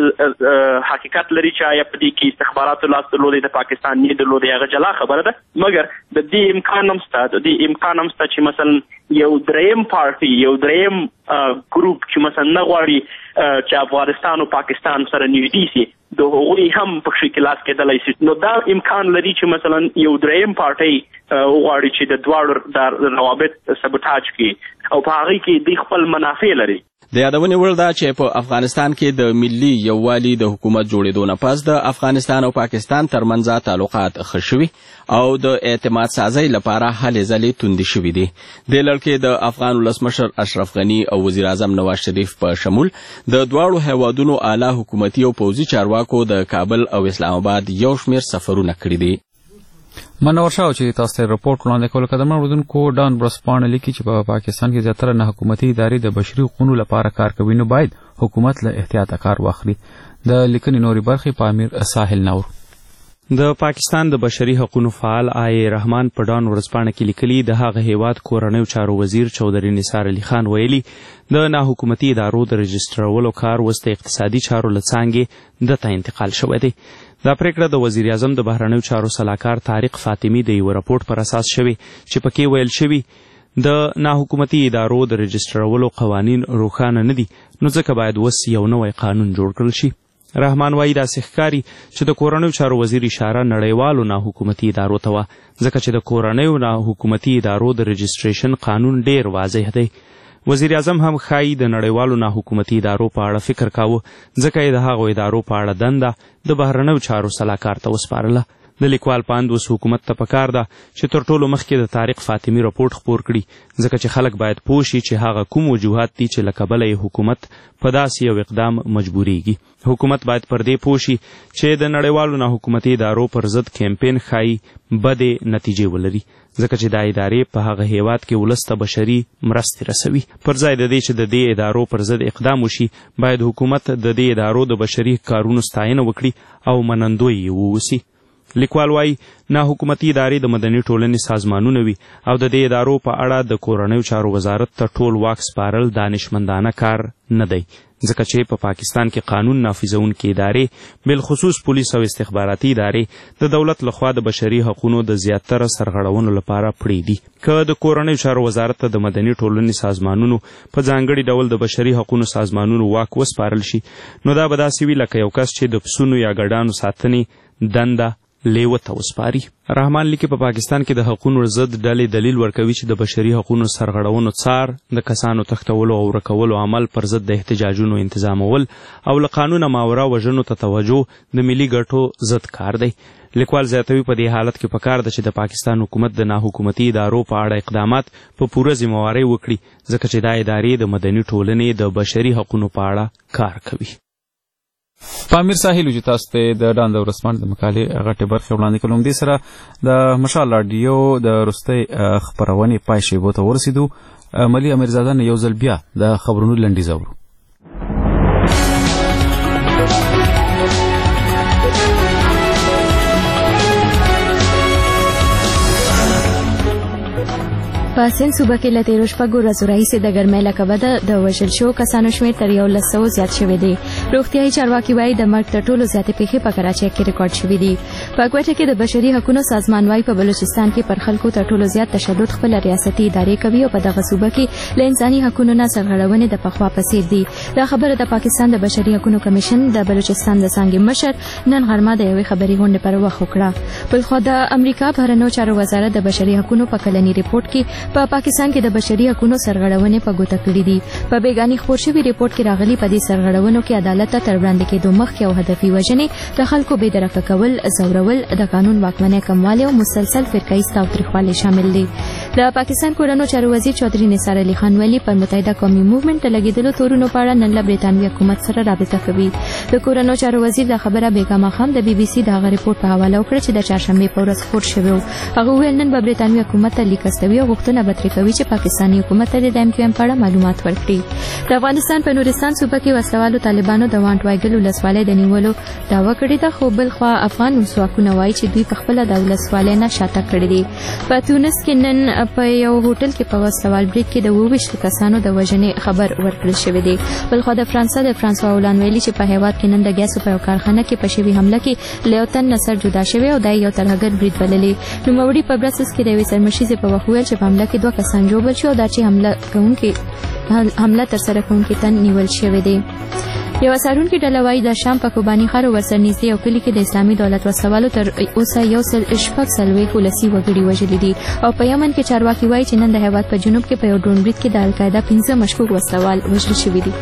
څومره حقیقت لري چې آیا په دې کې استخباراتو لاس درلودې د پاکستان نه درلودې هغه جلا خبره ده مګر د دې امکان هم شته د دې امکان هم شته چې مثلا یو دریم پارټي یو دریم ګروپ چې مثلا نه غواړي چې افغانستان او پاکستان سره نږدې شي د هغوی هم په شکل لاس کېدلی شي نو دا امکان لري چې مثلا یو دریم پارټي وغواړي چې د دواړو د روابط سبوتاج کړي او په هغه کې د خپل منافع لري د یادونې وړ ده چې په افغانستان کې د ملي یووالي د حکومت جوړېدو نه پس د افغانستان او پاکستان ترمنځ تعلقات ښه شوي او د اعتماد سازۍ لپاره هلې ځلې توندې شوي دي د لړ کې د افغان ولسمشر اشرف غني او وزیر اعظم نواز شریف په شمول د دواړو هیوادونو اعلی حکومتي او پوځي چارواکو د کابل او اسلام آباد یو شمېر سفرونه کړي دي منور شاو چې تاسو ته رپورټ وړاندې کول کدم اوردونکو ډان برسپان لیکي چې په پاکستان کې زیاتره نه حکومتي ادارې د بشري حقوقو لپاره کار کوي نو باید حکومت له احتیاط کار واخلي د لیکنې نوري برخې په امیر ساحل نور د پاکستان د بشري حقوقو فعال آی رحمان په ډان ورځپاڼه کې لیکلي د هغه هیواد کورنیو چارو وزیر چودري نثار علي خان ویلي د ناحکومتي ادارو د رجسټرولو کار وسته اقتصادي چارو لڅانګې دته انتقال شوی دی دا پریکړه د وزیر اعظم د بهرنیو چارو سلاکار طارق فاطمی د یو راپورټ پر اساس شوی چې پکې ویل شوی د ناحکومتي ادارو د رجسټرولو قوانین روښانه نه دي نو ځکه باید وس یو نوی قانون جوړ کړل شي رحمان وایي داسې ښکاري چې د کورنیو چارو وزیر اشاره نړیوالو ناحکومتي ادارو ته وه ځکه چې د کورنیو ناحکومتي ادارو د رجسټریشن قانون ډیر واضح دی وزیر اعظم هم ښایي د نړیوالو ناحکومتي ادارو په اړه فکر کاوه ځکه یې د هغو ادارو په اړه دنده د بهرنیو چارو سلاکار ته وسپارله د لیکوال پاند اوس حکومت ته پکار ده چې تر ټولو مخکې د طارق فاطمی راپورټ خپور کړي ځکه چې خلک باید پوه شي چې هغه کوم وجوهات دي چې له کبله یې حکومت په داسې یو اقدام مجبوریږي حکومت باید پر دې پوه شي چې د نړیوالو ناحکومتي ادارو پر ضد کمپین ښایي بدې نتیجې ولري ځکه چې دا ادارې په هغه هیواد کې ولس ته بشري مرستې رسوي پر ځای د دې چې د دې ادارو پر ضد اقدام وشي باید حکومت د دې ادارو د بشري کارونو ستاینه وکړي او منندوی یې ووسي لیکوال وایي ناحکومتي ادارې د مدني ټولنې سازمانونه وي او د دې ادارو په اړه د کورنیو چارو وزارت ته ټول واک سپارل دانشمندانه کار نه دی ځکه چې په پاکستان کې قانون نافذونکې ادارې بالخصوص پولیس او استخباراتي ادارې د دولت لخوا د بشري حقوقو د زیاتره سرغړونو لپاره پړې دي که د کورنیو چارو وزارت ته د مدني ټولنې سازمانونو په ځانګړي ډول د بشري حقوقو سازمانونو واک وسپارل شي نو دا به داسې وي لکه یو کس چې د پسونو یا ګډانو ساتنې دنده لیوه ته وسپاري رحمان لیکي په پاکستان کې د حقوقو ضد ډلې دلیل ورکوي چې د بشري حقوقو سرغړونو څار د کسانو تښتولو او ورکولو عمل پر ضد د احتجاجونو انتظامول او له قانونه ماوره وژنو ته توجه د ملي ګټو ضد کار دی لیکوال زیاتوي په دې حالت کې پکار ده چې د پاکستان حکومت د ناحکومتي ادارو په اړه اقدامات په پوره ذمہوارۍ وکړي ځکه چې دا ادارې د مدني ټولنې د بشري حقوقو په اړه کار کوي پامیر ساحل چې تاسو ته د ډان د ورسپاڼې د مقالې غټې برخې وړاندې کړم دې سره د مشال راډیو د وروستۍ خپرونې پای شیبو ته ورسېدو ملي امیرزاده نه یو ځل بیا د خبرونو لنډیز اورو په سند صوبه کې له تېرو شپږو ورځو راهیسې د ګرمۍ له کبله د وژل شوو کسانو شمېر تر یولس سوو زیات شوی دی روغتیايي چارواکي وایي د مرګ تر ټولو زیاتې پیښې په کراچۍ کې ریکارډ شوې دي. په کوټه کې د بشري حقوقو سازمان وایي په بلوچستان کې پر خلکو تر ټولو زیات تشدد خپل ریاستي ادارې کوي او په دغه صوبه کې له انساني حقوقو نه سرغړونې د پخوا په څیر دي. دا خبره د پاکستان د بشري حقوقو کمیشن د بلوچستان د څانګې مشر نن غرمه د یوې خبري غونډې پر وخت وکړه. بل خو د امریکا بهرنیو چارو وزارت د بشري حقوقو په کلني ریپورت کې په پاکستان کې د بشري حقوقو سرغړونې په ګوته کړې دي. په بیګاني خبر شوی ریپورت کې راغلي په دې سرغړونو کې عدالت ته تر وړاندې کېدو مخکې او هدفي وژنې، د خلکو بې درکه کول، زورول، د قانون واکمنۍ کموالی او مسلسل فرقه یي تاوتریخوالی شامل دي. د پاکستان کورنو چارو وزیر چودھری نثار علي خان ویلي پر متحده قومي موومېنټ ته لګېدلو تورونو په اړه نن له برېټانوي حکومت سره رابطه کوي. د کورنو چارو وزیر دا خبره بیګا ماښام د بي بي سي د هغه ریپورت په حواله وکړه چې د چهارشنبې په ورځ خپور شوی و. هغه وویل نن به برېټانوي حکومت ته لیک استوي او غوښتنه به ترې کوي چې پاکستاني حکومت ته د ایم کیو ایم په اړه معلومات ورکړي. د افغانستان په نورستان صوبه کې وسلوالو طالبانو د وانټ وایګل ولسوالۍ د نیولو دعوه کړې ده، خو بل خوا افغان ولسواکونه وایي چې دوی په خپله د ولسوالۍ نه شاته کړي دي. په تونس کې نن په یو هوټل کې په وسلوال بریډ کې د اووه ویشتو کسانو د وژنې خبر ورکړل شوی دی. بل خوا د فرانسه د فرانسوا اولان ویلي چې په هېواد کې نن د ګیسو په یو کارخانه کې په شوي حمله کې له یو تن نه سر جدا شوی او دا یو ترهګر برید بللی. نوموړي په برسلز کې د یوې سرمشیزې په وخت وویل چې په حمله کې دوه کسان ژوبل شو او دا چې حمله کوونکي حمله ترسره کوونکي تن نیول شوی دی. یو څارونکي ډله وایي د شام په کوباني ښار ورسره نږدې یو کلي کې د اسلامي دولت وسلوالو تر اوسه یو سل شپږ څلوېښت ولسي وګړي وژلي دي او په یمن کې چارواکي وایي چې نن د هېواد په جنوب کې په یو ډرون برید کې د القاعده پنځه مشکوک وسلوال وژل شوي دي.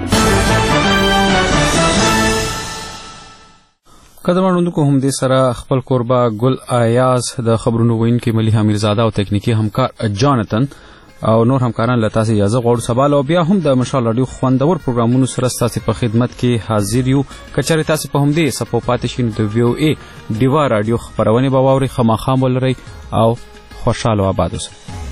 قدرمنونکو هم دې سره خپل کوربه ګل ایاز د خبرونو ویونکي ملیحه میرزاده او تکنیکی همکار جانتن او نور همکاران له تاسې اجازه غواړو. سبا او بیا هم د مشال راډیو خوندور پروګرامونو سره ستاسې په خدمت کې حاضر یو. که چېرې تاسې په همدې څپو پاتې شئ نو د وی او ای ډیوا راډیو خپرونې به واورئ. ښه ماښام ولرئ او خوشحاله او آباد اوسئ.